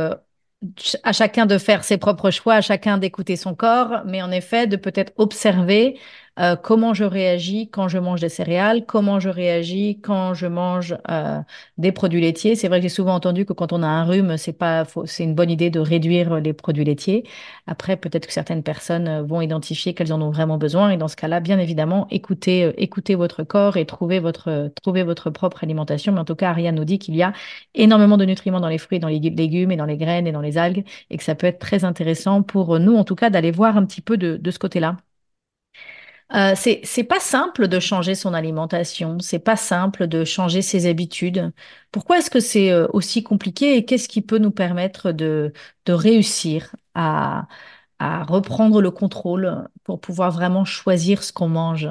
à chacun de faire ses propres choix, à chacun d'écouter son corps, mais en effet, de peut-être observer comment je réagis quand je mange des céréales, comment je réagis quand je mange des produits laitiers. C'est vrai que j'ai souvent entendu que quand on a un rhume, c'est une bonne idée de réduire les produits laitiers. Après, peut-être que certaines personnes vont identifier qu'elles en ont vraiment besoin, et dans ce cas-là, bien évidemment, écoutez votre corps et trouvez votre propre alimentation. Mais en tout cas, Ariane nous dit qu'il y a énormément de nutriments dans les fruits, dans les légumes et dans les graines et dans les algues, et que ça peut être très intéressant pour nous, en tout cas, d'aller voir un petit peu de ce côté-là. C'est pas simple de changer son alimentation, c'est pas simple de changer ses habitudes. Pourquoi est-ce que c'est aussi compliqué et qu'est-ce qui peut nous permettre de réussir à reprendre le contrôle pour pouvoir vraiment choisir ce qu'on mange?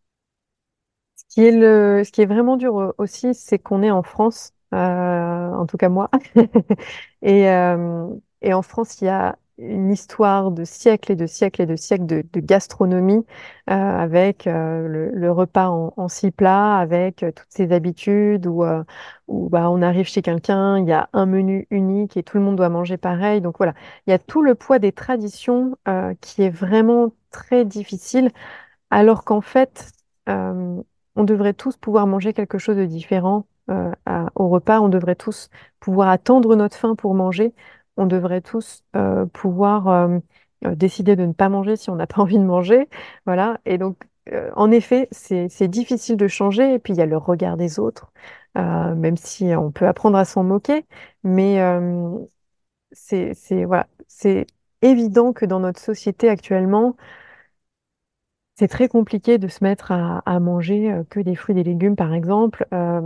Ce qui est vraiment dur aussi, c'est qu'on est en France, en tout cas moi. Et, euh, et en France, il y a une histoire de siècles et de siècles et de siècles de gastronomie avec le repas en six plats, avec toutes ces habitudes où bah, on arrive chez quelqu'un, il y a un menu unique et tout le monde doit manger pareil. Donc voilà, il y a tout le poids des traditions qui est vraiment très difficile alors qu'en fait, euh, on devrait tous pouvoir manger quelque chose de différent au repas. On devrait tous pouvoir attendre notre faim pour manger. On devrait tous pouvoir décider de ne pas manger si on n'a pas envie de manger. Voilà. Et donc, en effet, c'est difficile de changer. Et puis, il y a le regard des autres, même si on peut apprendre à s'en moquer. Mais voilà, c'est évident que dans notre société actuellement, c'est très compliqué de se mettre à manger que des fruits et des légumes, par exemple,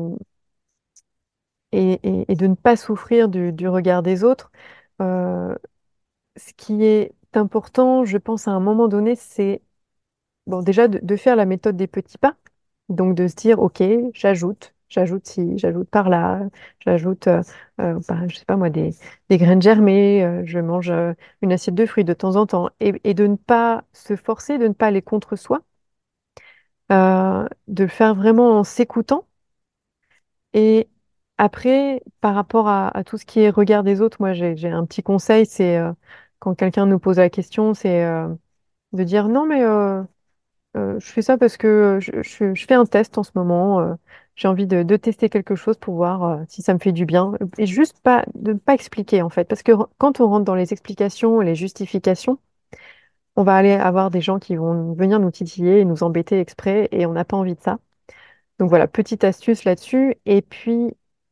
et de ne pas souffrir du regard des autres. Euh, Ce qui est important, je pense, à un moment donné, c'est bon, déjà de faire la méthode des petits pas. Donc de se dire, OK, j'ajoute ci, j'ajoute par là, j'ajoute, je sais pas moi, des graines germées, je mange une assiette de fruits de temps en temps, et de ne pas se forcer, de ne pas aller contre soi de le faire vraiment en s'écoutant. Et après, par rapport à tout ce qui est regard des autres, moi j'ai un petit conseil, c'est quand quelqu'un nous pose la question, c'est de dire non mais je fais ça parce que je fais un test en ce moment, j'ai envie de tester quelque chose pour voir si ça me fait du bien. Et juste pas, de ne pas expliquer en fait, parce que quand on rentre dans les explications et les justifications, on va aller avoir des gens qui vont venir nous titiller et nous embêter exprès, et on n'a pas envie de ça. Donc voilà, petite astuce là-dessus. Et puis,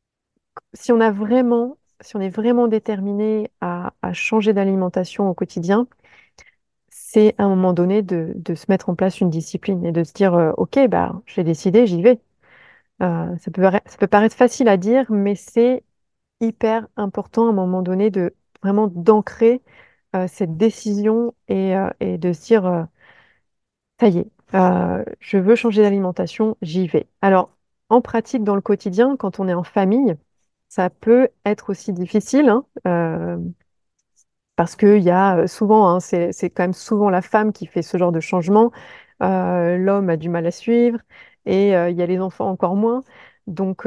si on est vraiment déterminé à changer d'alimentation au quotidien, c'est à un moment donné de se mettre en place une discipline et de se dire, OK, bah, j'ai décidé, j'y vais. Ça peut paraître facile à dire, mais c'est hyper important à un moment donné de vraiment d'ancrer cette décision et de se dire, ça y est, je veux changer d'alimentation, j'y vais. Alors, en pratique, dans le quotidien, quand on est en famille, ça peut être aussi difficile, hein, parce qu'il y a souvent, hein, c'est quand même souvent la femme qui fait ce genre de changement. L'homme a du mal à suivre et il y a les enfants encore moins. Donc,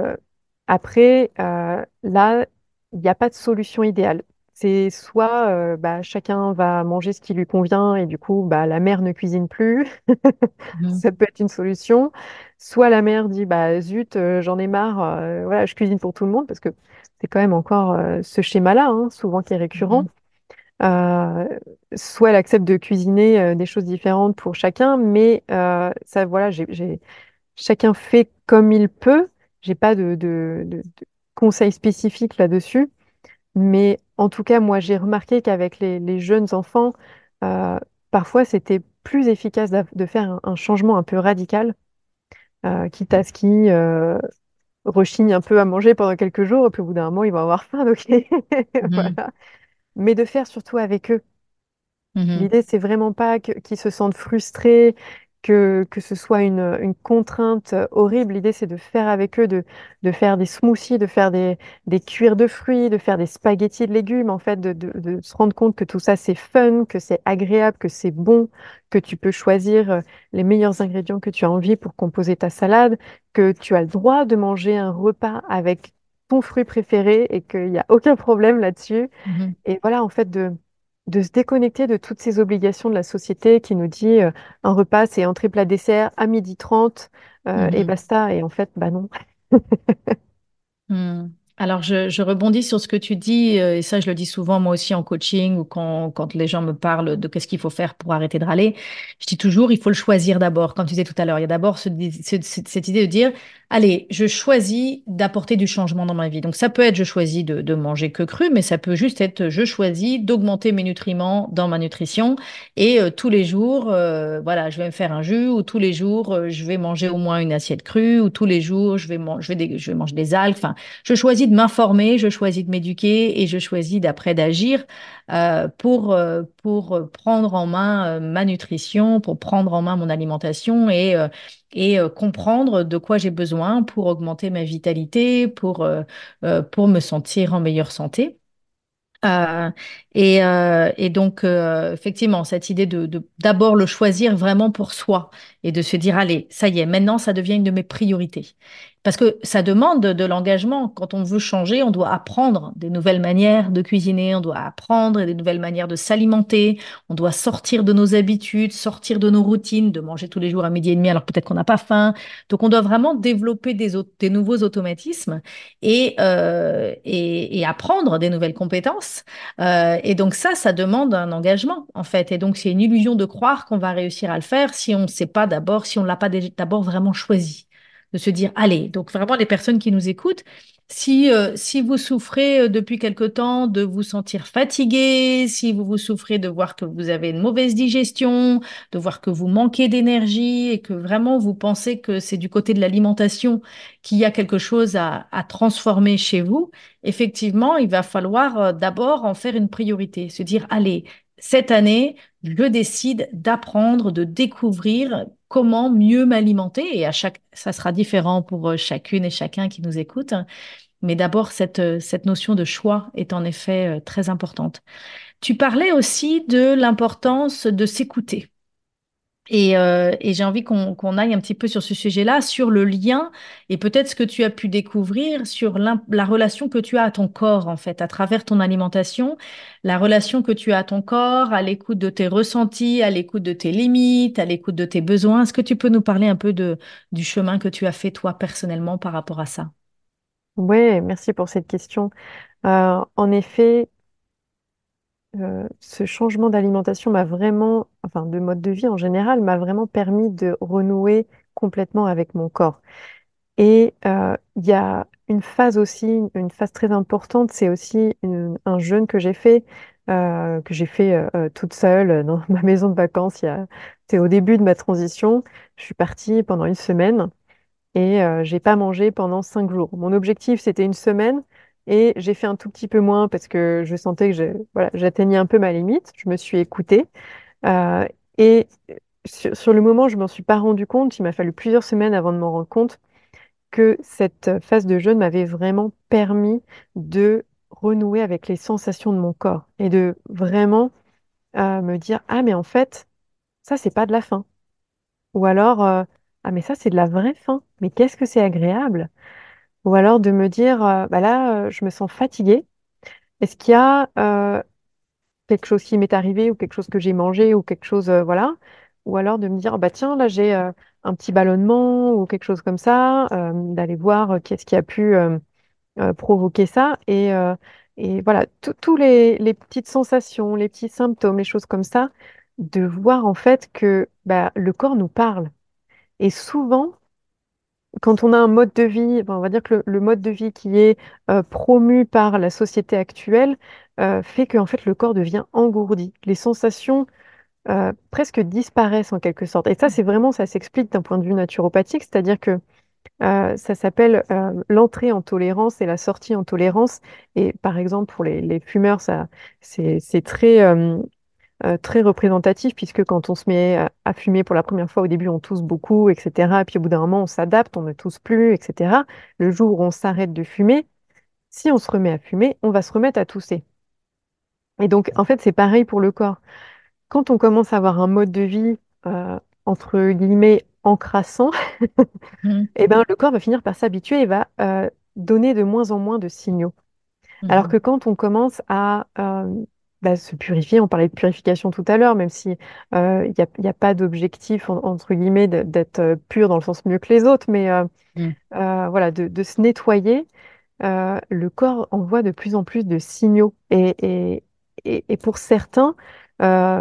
après, là, il n'y a pas de solution idéale. C'est soit bah, chacun va manger ce qui lui convient et du coup, bah, la mère ne cuisine plus. Mhm. Ça peut être une solution. Soit la mère dit, bah, zut, j'en ai marre, voilà, je cuisine pour tout le monde parce que c'est quand même encore ce schéma-là, hein, souvent qui est récurrent. Mhm. Euh, Soit elle accepte de cuisiner des choses différentes pour chacun, mais ça, voilà, chacun fait comme il peut. J'ai pas de conseils spécifiques là-dessus, mais en tout cas, moi, j'ai remarqué qu'avec les jeunes enfants, euh, parfois, c'était plus efficace de faire un changement un peu radical, quitte à ce qu'ils rechignent un peu à manger pendant quelques jours, et puis au bout d'un moment, ils vont avoir faim, donc Mhm. voilà. Mais de faire surtout avec eux. Mhm. L'idée, c'est vraiment pas qu'ils se sentent frustrés, que ce soit une contrainte horrible. L'idée, c'est de faire avec eux, de faire des smoothies, de faire des cuirs de fruits, de faire des spaghettis de légumes, en fait, de se rendre compte que tout ça, c'est fun, que c'est agréable, que c'est bon, que tu peux choisir les meilleurs ingrédients que tu as envie pour composer ta salade, que tu as le droit de manger un repas avec ton fruit préféré et qu'il n'y a aucun problème là-dessus. Mhm. Et voilà, en fait, de se déconnecter de toutes ces obligations de la société qui nous dit un repas, c'est entrée, plat, dessert à 12h30 et Mhm. basta. Et en fait, bah non. Hmm. Alors, je rebondis sur ce que tu dis, et ça, je le dis souvent moi aussi en coaching ou quand les gens me parlent de qu'est-ce qu'il faut faire pour arrêter de râler. Je dis toujours, il faut le choisir d'abord. Comme tu disais tout à l'heure, il y a d'abord cette idée de dire, Allez, je choisis d'apporter du changement dans ma vie. Donc ça peut être je choisis de manger que cru, mais ça peut juste être je choisis d'augmenter mes nutriments dans ma nutrition et tous les jours, voilà, je vais me faire un jus ou tous les jours je vais manger au moins une assiette crue ou tous les jours je vais manger des algues. Enfin, je choisis de m'informer, je choisis de m'éduquer et je choisis d'après d'agir pour prendre en main ma nutrition, pour prendre en main mon alimentation et comprendre de quoi j'ai besoin pour augmenter ma vitalité, pour me sentir en meilleure santé. Euh, et donc, effectivement, cette idée d'abord le choisir vraiment pour soi et de se dire, allez, ça y est, maintenant, ça devient une de mes priorités. Parce que ça demande de l'engagement. Quand on veut changer, on doit apprendre des nouvelles manières de cuisiner, on doit apprendre des nouvelles manières de s'alimenter, on doit sortir de nos habitudes, sortir de nos routines, de manger tous les jours à midi et demi alors peut-être qu'on n'a pas faim. Donc, on doit vraiment développer des nouveaux automatismes et apprendre des nouvelles compétences. Et donc ça demande un engagement, en fait. Et donc, c'est une illusion de croire qu'on va réussir à le faire si on ne sait pas d'abord, si on ne l'a pas d'abord vraiment choisi. De se dire, allez, donc vraiment les personnes qui nous écoutent, si vous souffrez depuis quelque temps de vous sentir fatigué, si vous souffrez de voir que vous avez une mauvaise digestion, de voir que vous manquez d'énergie et que vraiment vous pensez que c'est du côté de l'alimentation qu'il y a quelque chose à transformer chez vous, effectivement, il va falloir d'abord en faire une priorité, se dire, allez, cette année, je décide d'apprendre, de découvrir comment mieux m'alimenter. Et ça sera différent pour chacune et chacun qui nous écoute. Mais d'abord, cette notion de choix est en effet très importante. Tu parlais aussi de l'importance de s'écouter. Et j'ai envie qu'on aille un petit peu sur ce sujet-là, sur le lien et peut-être ce que tu as pu découvrir sur la relation que tu as à ton corps, en fait, à travers ton alimentation, la relation que tu as à ton corps, à l'écoute de tes ressentis, à l'écoute de tes limites, à l'écoute de tes besoins. Est-ce que tu peux nous parler un peu du chemin que tu as fait toi personnellement par rapport à ça? Oui, merci pour cette question. En effet, ce changement d'alimentation m'a vraiment, enfin de mode de vie en général, m'a vraiment permis de renouer complètement avec mon corps. Et il y a une phase aussi, une phase très importante, c'est aussi un jeûne que j'ai fait toute seule dans ma maison de vacances. C'était au début de ma transition. Je suis partie pendant une semaine et j'ai pas mangé pendant 5 jours. Mon objectif, c'était une semaine et j'ai fait un tout petit peu moins parce que je sentais que voilà, j'atteignais un peu ma limite. Je me suis écoutée euh, et sur le moment, je m'en suis pas rendu compte. Il m'a fallu plusieurs semaines avant de m'en rendre compte que cette phase de jeûne m'avait vraiment permis de renouer avec les sensations de mon corps et de vraiment me dire, ah mais en fait, ça c'est pas de la faim. Ou alors, ah mais ça c'est de la vraie faim. Mais qu'est-ce que c'est agréable. Ou alors de me dire, bah là, je me sens fatiguée. Est-ce qu'il y a quelque chose qui m'est arrivé ou quelque chose que j'ai mangé ou quelque chose, voilà. Ou alors de me dire, bah tiens, là j'ai un petit ballonnement ou quelque chose comme ça, d'aller voir qu'est-ce qui a pu provoquer ça. Et voilà, tous les petites sensations, les petits symptômes, les choses comme ça, de voir en fait que bah, le corps nous parle. Et souvent, quand on a un mode de vie, enfin, on va dire que le mode de vie qui est promu par la société actuelle fait que en fait, le corps devient engourdi. Les sensations presque disparaissent en quelque sorte. Et ça, c'est vraiment, ça s'explique d'un point de vue naturopathique, c'est-à-dire que ça s'appelle l'entrée en tolérance et la sortie en tolérance. Et par exemple, pour les fumeurs, c'est très représentatif puisque quand on se met à fumer pour la première fois, au début, on tousse beaucoup, etc. Et puis au bout d'un moment, on s'adapte, on ne tousse plus, etc. Le jour où on s'arrête de fumer, si on se remet à fumer, on va se remettre à tousser. Et donc, en fait, c'est pareil pour le corps. Quand on commence à avoir un mode de vie, entre guillemets, encrassant, Mhm, eh ben, le corps va finir par s'habituer et va donner de moins en moins de signaux. Alors que mhm, quand on commence à bah, se purifier, on parlait de purification tout à l'heure, même si il y a pas d'objectif, entre guillemets, d'être pur dans le sens mieux que les autres, mais mhm, voilà, de se nettoyer, le corps envoie de plus en plus de signaux. Et pour certains,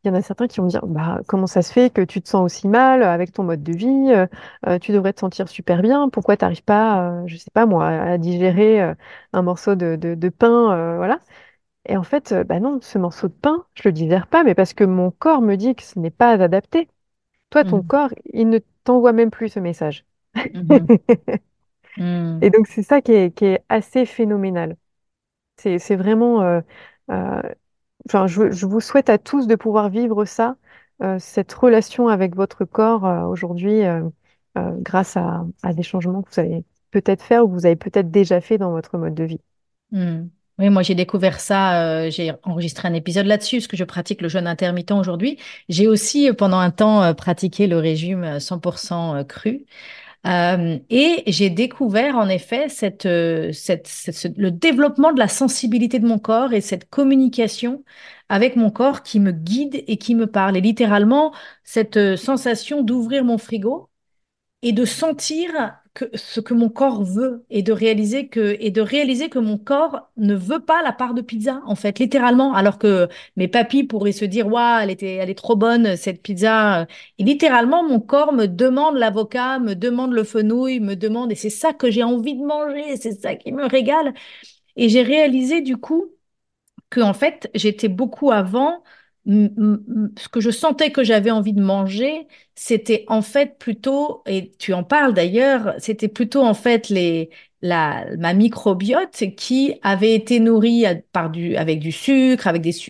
il y en a certains qui vont me dire, bah, comment ça se fait que tu te sens aussi mal avec ton mode de vie? Tu devrais te sentir super bien. Pourquoi tu n'arrives pas, je sais pas moi, à digérer un morceau de pain, voilà. Et en fait, bah non, ce morceau de pain, je le digère pas, mais parce que mon corps me dit que ce n'est pas adapté. Toi, ton Mhm. corps, il ne t'envoie même plus ce message. Mhm. Mhm. Et donc, c'est ça qui est assez phénoménal. C'est vraiment, euh, enfin, je vous souhaite à tous de pouvoir vivre ça, cette relation avec votre corps aujourd'hui, grâce à des changements que vous allez peut-être faire ou que vous avez peut-être déjà fait dans votre mode de vie. Hmm. Oui, moi j'ai découvert ça, j'ai enregistré un épisode là-dessus, parce que je pratique le jeûne intermittent aujourd'hui. J'ai aussi pendant un temps pratiqué le régime 100% cru. Et j'ai découvert en effet le développement de la sensibilité de mon corps et cette communication avec mon corps qui me guide et qui me parle. Et littéralement, cette sensation d'ouvrir mon frigo et de sentir ce que mon corps veut et de réaliser que mon corps ne veut pas la part de pizza en fait littéralement, alors que mes papilles pourraient se dire waouh, elle est trop bonne cette pizza, et littéralement mon corps me demande l'avocat, me demande le fenouil, me demande, et c'est ça que j'ai envie de manger, c'est ça qui me régale. Et j'ai réalisé du coup que en fait j'étais beaucoup avant, ce que je sentais que j'avais envie de manger, c'était en fait plutôt, et tu en parles d'ailleurs, c'était plutôt en fait ma microbiote qui avait été nourrie avec du sucre,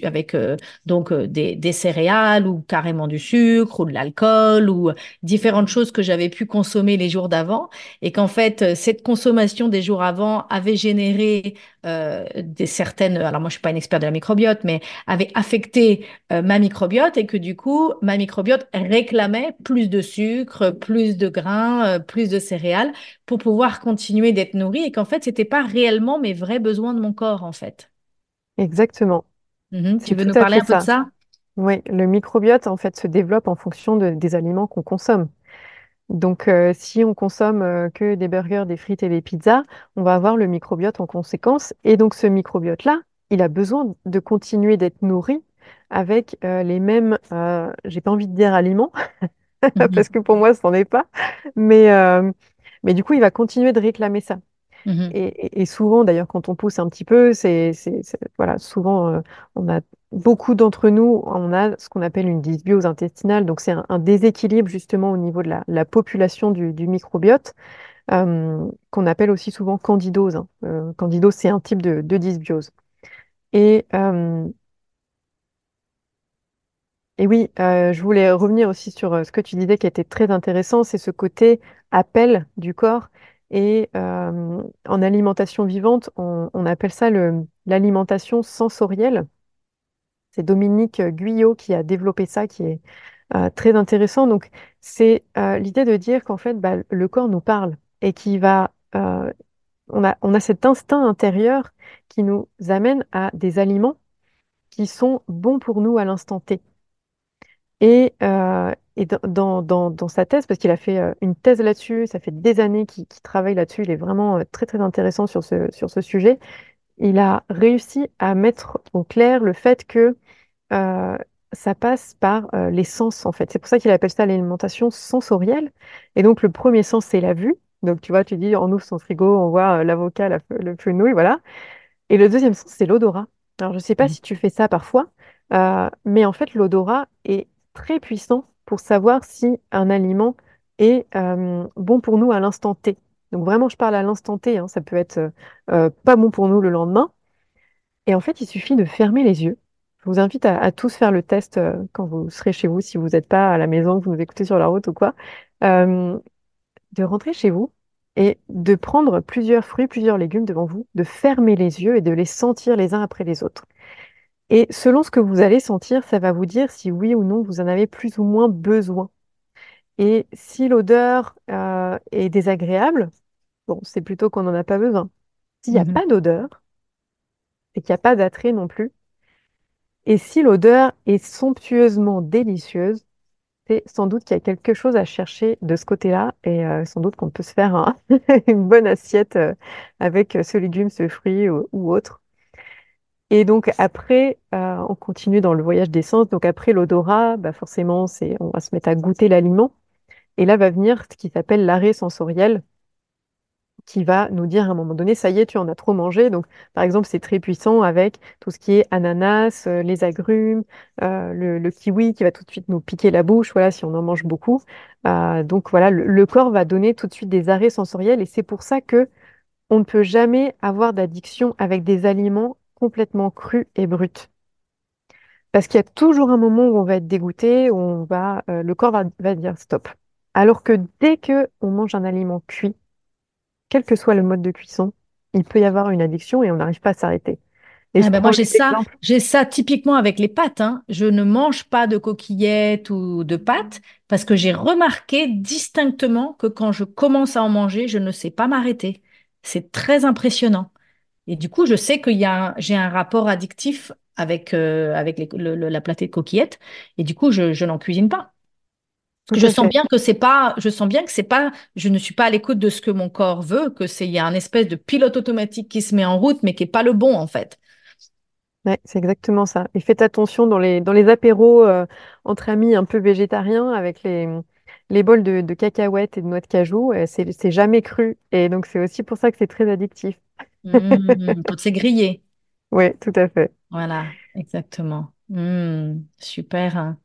des céréales ou carrément du sucre ou de l'alcool ou différentes choses que j'avais pu consommer les jours d'avant, et qu'en fait cette consommation des jours avant avait généré des certaines, alors moi je suis pas une experte de la microbiote, mais avait affecté ma microbiote, et que du coup ma microbiote réclamait plus de sucre, plus de grains, plus de céréales pour pouvoir continuer d'être nourrie, et qu'en fait c'était pas réellement mes vrais besoins de mon corps en fait. Exactement. Mhm. Tu C'est veux tout nous à parler fait un peu de ça. ça? Oui, le microbiote, en fait, se développe en fonction des aliments qu'on consomme. Donc, si on consomme que des burgers, des frites et des pizzas, on va avoir le microbiote en conséquence. Et donc, ce microbiote-là, il a besoin de continuer d'être nourri avec les mêmes, j'ai pas envie de dire aliments, parce Mhm. que pour moi, ce n'en est pas. Mais, euh, mais du coup, il va continuer de réclamer ça. Mhm. Et souvent, d'ailleurs, quand on pousse un petit peu, voilà, souvent, on a beaucoup d'entre nous, on a ce qu'on appelle une dysbiose intestinale. Donc, c'est un déséquilibre justement au niveau de la population du microbiote, qu'on appelle aussi souvent candidose, hein. Candidose, c'est un type de dysbiose. Et, euh, et oui, je voulais revenir aussi sur ce que tu disais qui était très intéressant, c'est ce côté appel du corps. Et en alimentation vivante, on appelle ça l'alimentation sensorielle. C'est Dominique Guyot qui a développé ça, qui est très intéressant. Donc, c'est l'idée de dire qu'en fait, bah, le corps nous parle et on a cet instinct intérieur qui nous amène à des aliments qui sont bons pour nous à l'instant T. Et dans sa thèse, parce qu'il a fait une thèse là-dessus, ça fait des années qu'il travaille là-dessus, il est vraiment très très intéressant sur ce sujet. Il a réussi à mettre au clair le fait que euh, ça passe par les sens en fait. C'est pour ça qu'il appelle ça l'alimentation sensorielle. Et donc le premier sens, c'est la vue. Donc tu vois, tu dis on ouvre son frigo, on voit l'avocat, le fenouil, voilà. Et le deuxième sens, c'est l'odorat. Alors, je ne sais pas si tu fais ça parfois, mais en fait, l'odorat est très puissant pour savoir si un aliment est bon pour nous à l'instant T. Donc, vraiment, je parle à l'instant T, hein, ça peut être pas bon pour nous le lendemain. Et en fait, il suffit de fermer les yeux. Je vous invite à tous faire le test quand vous serez chez vous, si vous n'êtes pas à la maison, que vous nous écoutez sur la route ou quoi. Euh, de rentrer chez vous et de prendre plusieurs fruits, plusieurs légumes devant vous, de fermer les yeux et de les sentir les uns après les autres. Et selon ce que vous allez sentir, ça va vous dire si oui ou non vous en avez plus ou moins besoin. Et si l'odeur est désagréable, bon, c'est plutôt qu'on n'en a pas besoin. S'il n'y a Mhm. pas d'odeur et qu'il n'y a pas d'attrait non plus, et si l'odeur est somptueusement délicieuse, c'est sans doute qu'il y a quelque chose à chercher de ce côté-là et sans doute qu'on peut se faire une bonne assiette avec ce légume, ce fruit ou autre. Et donc après, on continue dans le voyage des sens. Donc après l'odorat, bah forcément, on va se mettre à goûter l'aliment. Et là va venir ce qui s'appelle l'arrêt sensoriel, qui va nous dire à un moment donné, ça y est, tu en as trop mangé. Donc par exemple, c'est très puissant avec tout ce qui est ananas, les agrumes, le kiwi qui va tout de suite nous piquer la bouche. Voilà, si on en mange beaucoup. Donc voilà, le corps va donner tout de suite des arrêts sensoriels. Et c'est pour ça que on ne peut jamais avoir d'addiction avec des aliments complètement crus et bruts. Parce qu'il y a toujours un moment où on va être dégoûté, où le corps va dire stop. Alors que dès que on mange un aliment cuit, quel que soit le mode de cuisson, il peut y avoir une addiction et on n'arrive pas à s'arrêter. Et Ah je ben moi prends l'exemple. j'ai ça typiquement avec les pâtes, hein. Je ne mange pas de coquillettes ou de pâtes parce que j'ai remarqué distinctement que quand je commence à en manger, je ne sais pas m'arrêter. C'est très impressionnant. Et du coup, je sais j'ai un rapport addictif avec la platée de coquillettes. Et du coup, je n'en cuisine pas. Tout Parce que à fait. je sens bien que c'est pas, je ne suis pas à l'écoute de ce que mon corps veut, il y a un espèce de pilote automatique qui se met en route, mais qui est pas le bon, en fait. Ouais, c'est exactement ça. Et faites attention dans les apéros entre amis un peu végétariens avec les bols de cacahuètes et de noix de cajou, c'est jamais cru. Et donc c'est aussi pour ça que c'est très addictif. Quand c'est grillé. Oui, tout à fait. Voilà, exactement. Super, hein.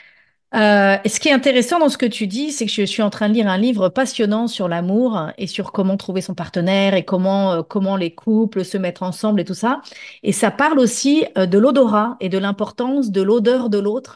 Et ce qui est intéressant dans ce que tu dis, c'est que je suis en train de lire un livre passionnant sur l'amour et sur comment trouver son partenaire et comment les couples se mettre ensemble et tout ça. Et ça parle aussi de l'odorat et de l'importance de l'odeur de l'autre.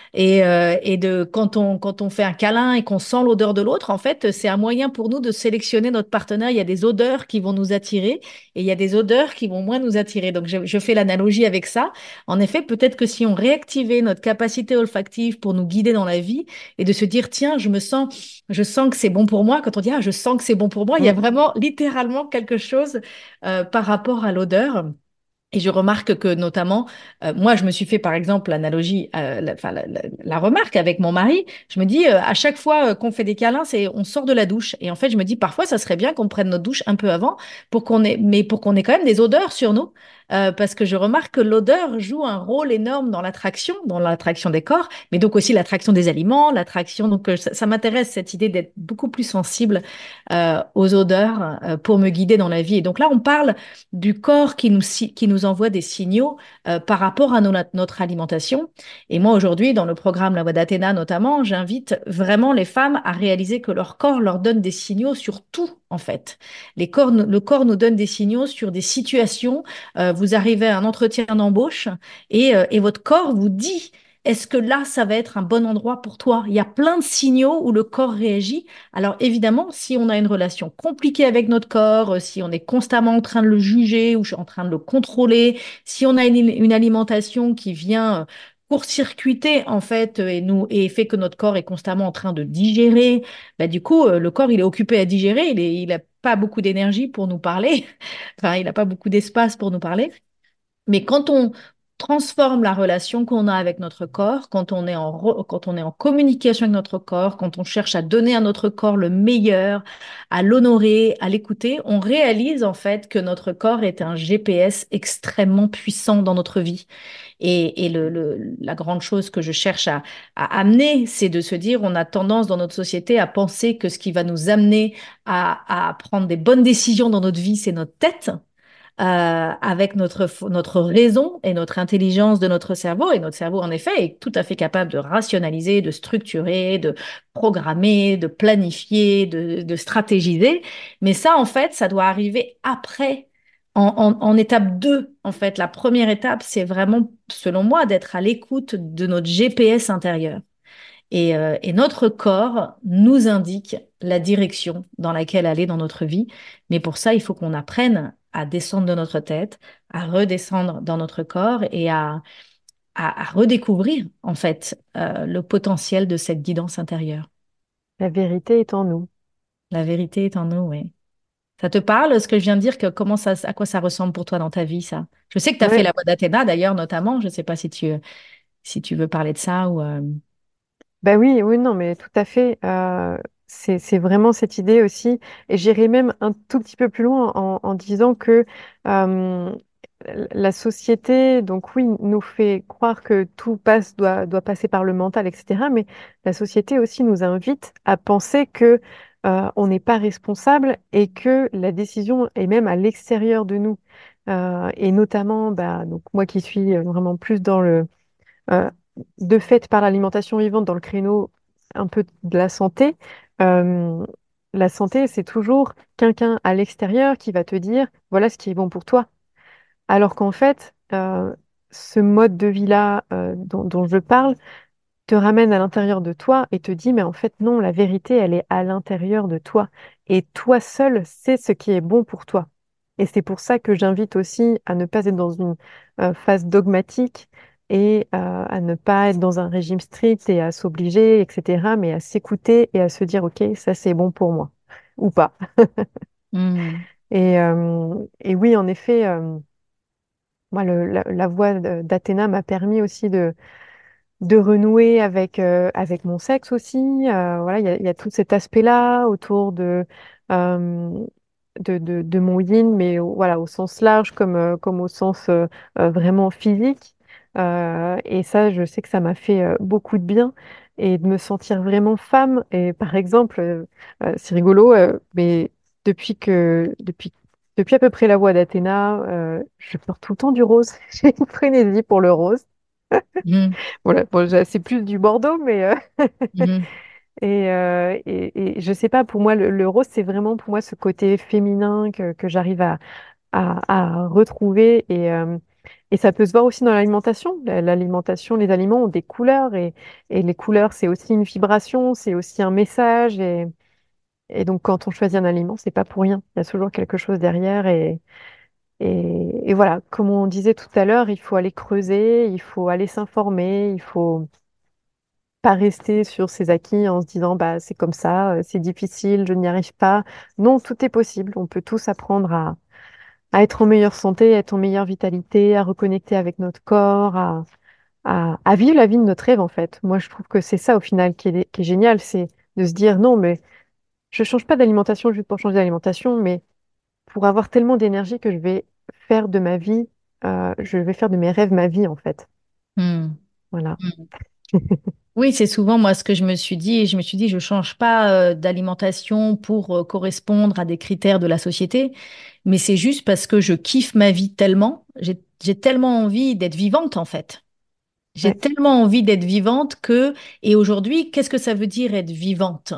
Et de quand on fait un câlin et qu'on sent l'odeur de l'autre, en fait, c'est un moyen pour nous de sélectionner notre partenaire. Il y a des odeurs qui vont nous attirer et il y a des odeurs qui vont moins nous attirer. Donc, je fais l'analogie avec ça. En effet, peut-être que si on réactivait notre capacité olfactive pour nous guider dans la vie et de se dire, tiens, je sens que c'est bon pour moi. Quand on dit, ah, je sens que c'est bon pour moi, il y a Mm. vraiment littéralement quelque chose par rapport à l'odeur. Et je remarque que notamment, moi, je me suis fait par exemple l'analogie, la remarque avec mon mari. Je me dis, à chaque fois qu'on fait des câlins, on sort de la douche. Et en fait, je me dis, parfois, ça serait bien qu'on prenne notre douche un peu avant mais pour qu'on ait quand même des odeurs sur nous. Parce que je remarque que l'odeur joue un rôle énorme dans l'attraction des corps, mais donc aussi l'attraction des aliments, l'attraction. Donc, ça m'intéresse cette idée d'être beaucoup plus sensible aux odeurs pour me guider dans la vie. Et donc là, on parle du corps qui nous envoie des signaux par rapport à notre alimentation. Et moi, aujourd'hui, dans le programme La Voix d'Athéna notamment, j'invite vraiment les femmes à réaliser que leur corps leur donne des signaux sur tout, en fait. Le corps nous donne des signaux sur des situations. Vous arrivez à un entretien d'embauche et votre corps vous dit, est-ce que là, ça va être un bon endroit pour toi? Il y a plein de signaux où le corps réagit. Alors évidemment, si on a une relation compliquée avec notre corps, si on est constamment en train de le juger ou en train de le contrôler, si on a une alimentation qui vient court-circuiter en fait et fait que notre corps est constamment en train de digérer, bah, du coup le corps il est occupé à digérer, il a pas beaucoup d'énergie pour nous parler, enfin il n'a pas beaucoup d'espace pour nous parler. Mais quand on transforme la relation qu'on a avec notre corps, quand on est en communication avec notre corps, quand on cherche à donner à notre corps le meilleur, à l'honorer, à l'écouter, on réalise en fait que notre corps est un GPS extrêmement puissant dans notre vie. La grande chose que je cherche à amener, c'est de se dire, on a tendance dans notre société à penser que ce qui va nous amener à prendre des bonnes décisions dans notre vie, c'est notre tête avec notre raison et notre intelligence de notre cerveau. Et notre cerveau, en effet, est tout à fait capable de rationaliser, de structurer, de programmer, de planifier, de stratégiser. Mais ça, en fait, ça doit arriver après. En étape 2, en fait, la première étape, c'est vraiment, selon moi, d'être à l'écoute de notre GPS intérieur. Et notre corps nous indique la direction dans laquelle aller dans notre vie. Mais pour ça, il faut qu'on apprenne à descendre de notre tête, à redescendre dans notre corps et à redécouvrir, en fait, le potentiel de cette guidance intérieure. La vérité est en nous. La vérité est en nous, oui. Ça te parle, ce que je viens de dire, à quoi ça ressemble pour toi dans ta vie, ça? Je sais que tu as fait Ouais. la voix d'Athéna, d'ailleurs, notamment. Je ne sais pas si tu veux parler de ça ou... Bah oui, oui, non, mais tout à fait. C'est vraiment cette idée aussi. Et j'irai même un tout petit peu plus loin en disant que la société, donc oui, nous fait croire que tout doit passer par le mental, etc. Mais la société aussi nous invite à penser que on n'est pas responsable et que la décision est même à l'extérieur de nous. Et notamment, bah, donc moi qui suis vraiment plus dans euh, de fait par l'alimentation vivante dans le créneau un peu de euh, la santé, c'est toujours quelqu'un à l'extérieur qui va te dire, voilà ce qui est bon pour toi. Alors qu'en fait, ce mode de vie-là dont je parle te ramène à l'intérieur de toi et te dit, mais en fait, non, la vérité, elle est à l'intérieur de toi. Et toi seul sais ce qui est bon pour toi. Et c'est pour ça que j'invite aussi à ne pas être dans une phase dogmatique et à ne pas être dans un régime strict et à s'obliger, etc., mais à s'écouter et à se dire, OK, ça c'est bon pour moi, ou pas. Hmm. Et oui, en effet, moi, la voix d'Athéna m'a permis aussi de renouer avec mon sexe aussi. Voilà, il y a tout cet aspect-là autour euh, de mon yin, mais voilà, au sens large comme au sens vraiment physique. Et ça, je sais que ça m'a fait beaucoup de bien et de me sentir vraiment femme. Et par exemple, c'est rigolo, mais depuis à peu près la voix d'Athéna, je porte tout le temps du rose. J'ai une frénésie pour le rose. Mhm. Voilà, bon, c'est plus du Bordeaux, mais Mhm. et je sais pas, pour moi, le rose, c'est vraiment pour moi ce côté féminin que j'arrive à retrouver et ça peut se voir aussi dans l'alimentation. L'alimentation, les aliments ont des couleurs et les couleurs, c'est aussi une vibration, c'est aussi un message et donc quand on choisit un aliment, c'est pas pour rien. Il y a toujours quelque chose derrière et voilà, comme on disait tout à l'heure, il faut aller creuser, il faut aller s'informer, il faut pas rester sur ses acquis en se disant bah c'est comme ça, c'est difficile, je n'y arrive pas. Non, tout est possible. On peut tous apprendre à être en meilleure santé, à être en meilleure vitalité, à reconnecter avec notre corps, à vivre la vie de notre rêve en fait. Moi, je trouve que c'est ça au final qui est génial, c'est de se dire non, mais je change pas d'alimentation juste pour changer d'alimentation, mais pour avoir tellement d'énergie que je vais faire de ma vie, je vais faire de mes rêves ma vie en fait. Hmm. Voilà. Hmm. Oui, c'est souvent moi ce que je me suis dit. Et je me suis dit, je change pas d'alimentation pour correspondre à des critères de la société, mais c'est juste parce que je kiffe ma vie tellement. J'ai tellement envie d'être vivante en fait. J'ai Ouais. tellement envie d'être vivante que, et aujourd'hui, qu'est-ce que ça veut dire être vivante?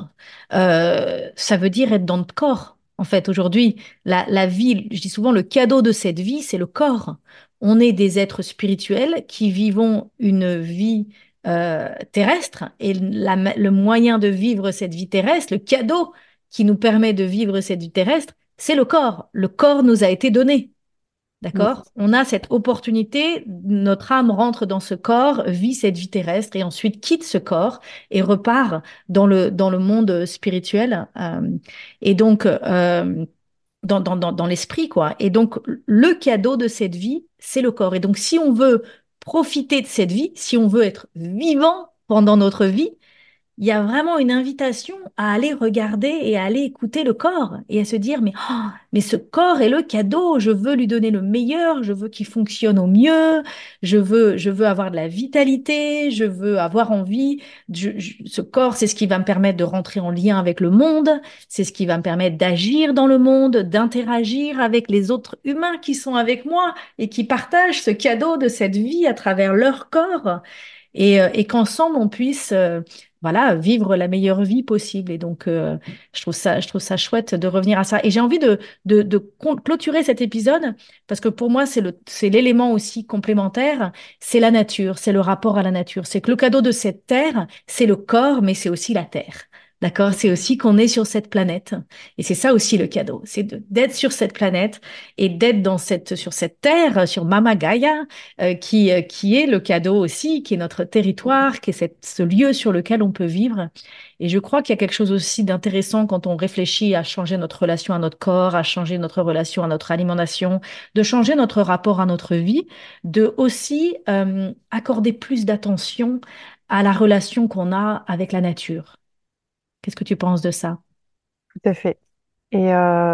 Ça veut dire être dans le corps. En fait, aujourd'hui, la vie, je dis souvent, le cadeau de cette vie, c'est le corps. On est des êtres spirituels qui vivons une vie terrestre et le moyen de vivre cette vie terrestre, le cadeau qui nous permet de vivre cette vie terrestre, c'est le corps. Le corps nous a été donné. Mm. D'accord? On a cette opportunité, notre âme rentre dans ce corps, vit cette vie terrestre et ensuite quitte ce corps et repart dans le monde spirituel. Et donc, dans l'esprit, quoi. Et donc, le cadeau de cette vie, c'est le corps. Et donc, si on veut profiter de cette vie, si on veut être vivant pendant notre vie, il y a vraiment une invitation à aller regarder et à aller écouter le corps et à se dire, mais ce corps est le cadeau, je veux lui donner le meilleur, je veux qu'il fonctionne au mieux, je veux avoir de la vitalité, je veux avoir envie. Ce corps, c'est ce qui va me permettre de rentrer en lien avec le monde, c'est ce qui va me permettre d'agir dans le monde, d'interagir avec les autres humains qui sont avec moi et qui partagent ce cadeau de cette vie à travers leur corps et qu'ensemble on puisse voilà, vivre la meilleure vie possible. Et donc, je trouve ça chouette de revenir à ça. Et j'ai envie de clôturer cet épisode parce que pour moi, c'est l'élément aussi complémentaire, c'est la nature, c'est le rapport à la nature. C'est que le cadeau de cette terre, c'est le corps, mais c'est aussi la terre. D'accord? C'est aussi qu'on est sur cette planète. Et c'est ça aussi le cadeau. C'est d'être sur cette planète et d'être sur cette terre, sur Mama Gaia, qui est le cadeau aussi, qui est notre territoire, qui est ce lieu sur lequel on peut vivre. Et je crois qu'il y a quelque chose aussi d'intéressant quand on réfléchit à changer notre relation à notre corps, à changer notre relation à notre alimentation, de changer notre rapport à notre vie, de aussi accorder plus d'attention à la relation qu'on a avec la nature. Qu'est-ce que tu penses de ça? Tout à fait.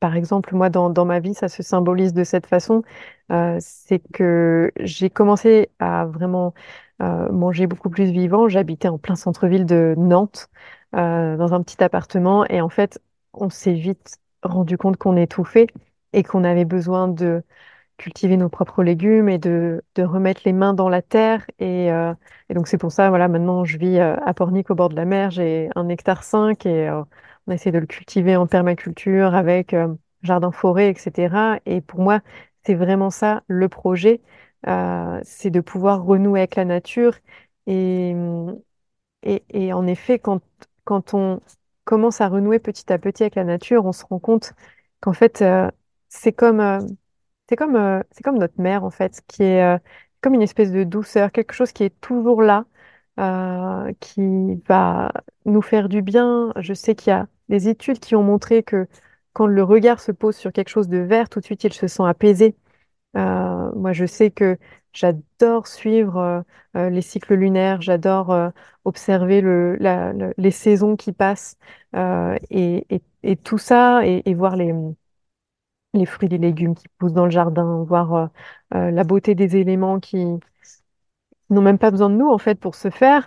par exemple, moi, dans ma vie, ça se symbolise de cette façon. C'est que j'ai commencé à vraiment manger beaucoup plus vivant. J'habitais en plein centre-ville de Nantes, dans un petit appartement. Et en fait, on s'est vite rendu compte qu'on étouffait et qu'on avait besoin de cultiver nos propres légumes et de remettre les mains dans la terre. Et donc c'est pour ça, voilà, maintenant je vis à Pornic au bord de la mer, j'ai 1,5 hectare et on essaie de le cultiver en permaculture avec jardin-forêt, etc. Et pour moi, c'est vraiment ça le projet, c'est de pouvoir renouer avec la nature. Et, et en effet, quand on commence à renouer petit à petit avec la nature, on se rend compte qu'en fait, c'est comme, c'est comme notre mère, en fait, qui est comme une espèce de douceur, quelque chose qui est toujours là, qui va nous faire du bien. Je sais qu'il y a des études qui ont montré que quand le regard se pose sur quelque chose de vert, tout de suite, il se sent apaisé. Moi, je sais que j'adore suivre les cycles lunaires, j'adore observer les saisons qui passent et tout ça et voir les fruits, les légumes qui poussent dans le jardin, voir la beauté des éléments qui n'ont même pas besoin de nous en fait pour se faire.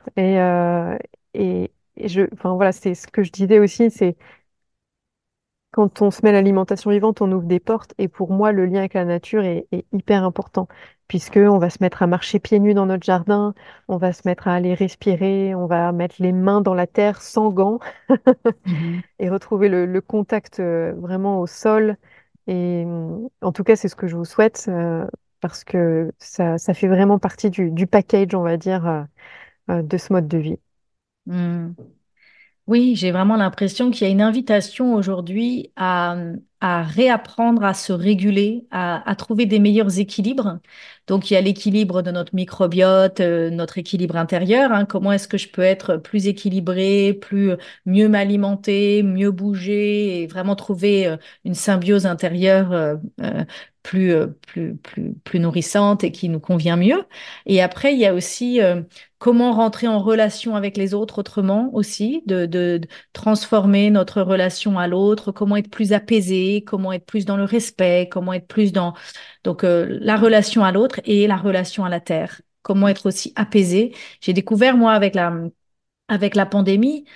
Enfin voilà, c'est ce que je disais aussi, c'est quand on se met à l'alimentation vivante, on ouvre des portes. Et pour moi, le lien avec la nature est hyper important, puisque on va se mettre à marcher pieds nus dans notre jardin, on va se mettre à aller respirer, on va mettre les mains dans la terre sans gants et retrouver le contact vraiment au sol. Et en tout cas, c'est ce que je vous souhaite parce que ça fait vraiment partie du package, on va dire, de ce mode de vie. Mhm. Oui, j'ai vraiment l'impression qu'il y a une invitation aujourd'hui à réapprendre à se réguler, à trouver des meilleurs équilibres. Donc, il y a l'équilibre de notre microbiote, notre équilibre intérieur, hein. Comment est-ce que je peux être plus équilibré, mieux m'alimenter, mieux bouger et vraiment trouver une symbiose intérieure plus nourrissante et qui nous convient mieux. Et après, il y a aussi comment rentrer en relation avec les autres autrement aussi, de transformer notre relation à l'autre, comment être plus apaisé, comment être plus dans le respect, comment être plus dans donc la relation à l'autre et la relation à la terre. Comment être aussi apaisé. J'ai découvert, moi, avec la pandémie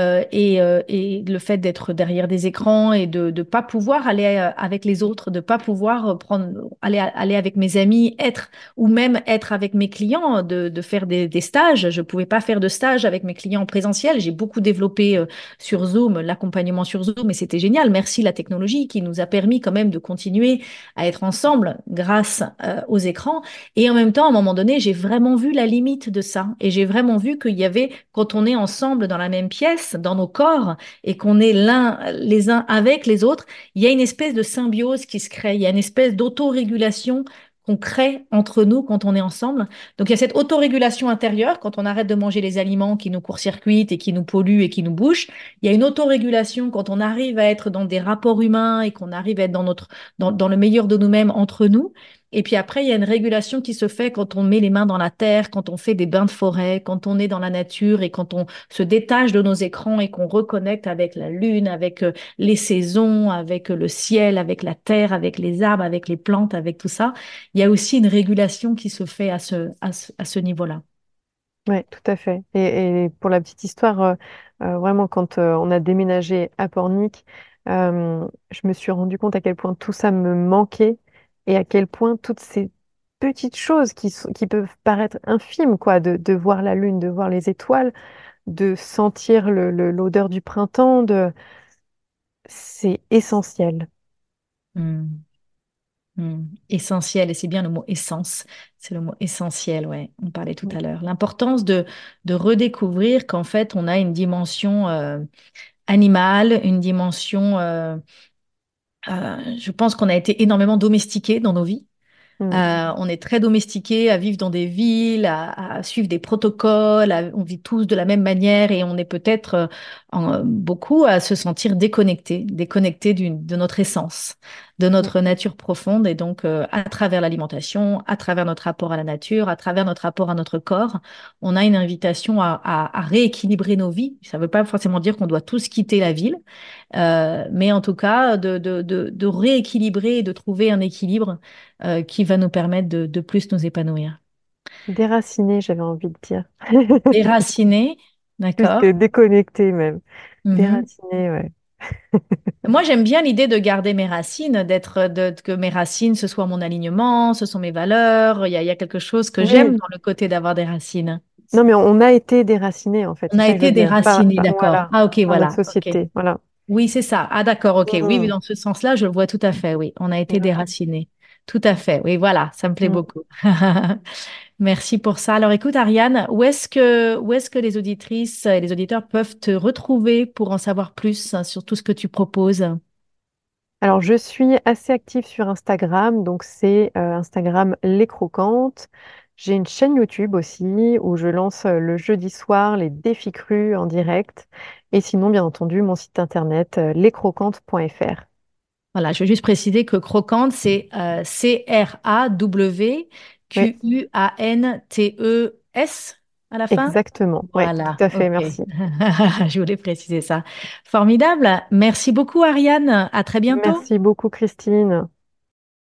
et le fait d'être derrière des écrans et de ne pas pouvoir aller avec les autres, de pas pouvoir aller avec mes amis, être ou même être avec mes clients, de faire des stages. Je pouvais pas faire de stage avec mes clients en présentiel. J'ai beaucoup développé sur Zoom, l'accompagnement sur Zoom et c'était génial. Merci la technologie qui nous a permis quand même de continuer à être ensemble grâce aux écrans. Et en même temps, à un moment donné, j'ai vraiment vu la limite de ça. Et j'ai vraiment vu qu'il y avait, quand on est ensemble dans la même pièce, dans nos corps, et qu'on est les uns avec les autres, il y a une espèce de symbiose qui se crée. Il y a une espèce d'autorégulation qu'on crée entre nous quand on est ensemble. Donc, il y a cette autorégulation intérieure quand on arrête de manger les aliments qui nous court-circuitent et qui nous polluent et qui nous bouchent. Il y a une autorégulation quand on arrive à être dans des rapports humains et qu'on arrive à être dans le meilleur de nous-mêmes entre nous. Et puis après, il y a une régulation qui se fait quand on met les mains dans la terre, quand on fait des bains de forêt, quand on est dans la nature et quand on se détache de nos écrans et qu'on reconnecte avec la lune, avec les saisons, avec le ciel, avec la terre, avec les arbres, avec les plantes, avec tout ça. Il y a aussi une régulation qui se fait à ce niveau-là. Oui, tout à fait. Et pour la petite histoire, vraiment, quand on a déménagé à Pornic, je me suis rendu compte à quel point tout ça me manquait et à quel point toutes ces petites choses qui peuvent paraître infimes, quoi, de voir la lune, de voir les étoiles, de sentir l'odeur du printemps, c'est essentiel. Hmm. Essentiel, et c'est bien le mot essence, c'est le mot essentiel, ouais, on parlait tout Ouais. à l'heure. L'importance de redécouvrir qu'en fait, on a une dimension animale, une dimension, je pense qu'on a été énormément domestiqué dans nos vies. Mm. On est très domestiqué à vivre dans des villes, à suivre des protocoles, on vit tous de la même manière et on est peut-être beaucoup à se sentir déconnecté de notre essence, de Mm. notre nature profonde. Et donc, à travers l'alimentation, à travers notre rapport à la nature, à travers notre rapport à notre corps, on a une invitation à rééquilibrer nos vies. Ça ne veut pas forcément dire qu'on doit tous quitter la ville, mais en tout cas, de rééquilibrer et de trouver un équilibre qui va nous permettre de plus nous épanouir. Déraciné, j'avais envie de dire. Déraciner, Plus d'accord? que déconnecté même. Mhm. Déraciné, ouais. Moi, j'aime bien l'idée de garder mes racines, que mes racines, ce soit mon alignement, ce sont mes valeurs. Il y a quelque chose que j'aime Oui. dans le côté d'avoir des racines. Non, mais on a été déraciné, en fait. On C'est a ça que je veux été dire. déracinés, d'accord. Voilà. Ah, ok, Par notre voilà. Ok. société. Voilà. Oui, c'est ça. Ah, d'accord, ok. Oui, oui, Mm. dans ce sens-là, je le vois tout à fait. Oui, on a été Voilà. déracinés. Tout à fait. Oui, voilà, ça me plaît Mm. beaucoup. Merci pour ça. Alors, écoute, Ariane, où est-ce que les auditrices et les auditeurs peuvent te retrouver pour en savoir plus sur tout ce que tu proposes? Alors, je suis assez active sur Instagram, donc c'est Instagram Les Croquantes. J'ai une chaîne YouTube aussi où je lance le jeudi soir les défis crus en direct. Et sinon, bien entendu, mon site internet lescroquantes.fr. Voilà, je veux juste préciser que croquante, c'est Oui, Crawquantes à la fin. exactement. Oui, tout Voilà, à fait, ok. merci. Je voulais préciser ça. Formidable. Merci beaucoup, Ariane. À très bientôt. Merci beaucoup, Christine.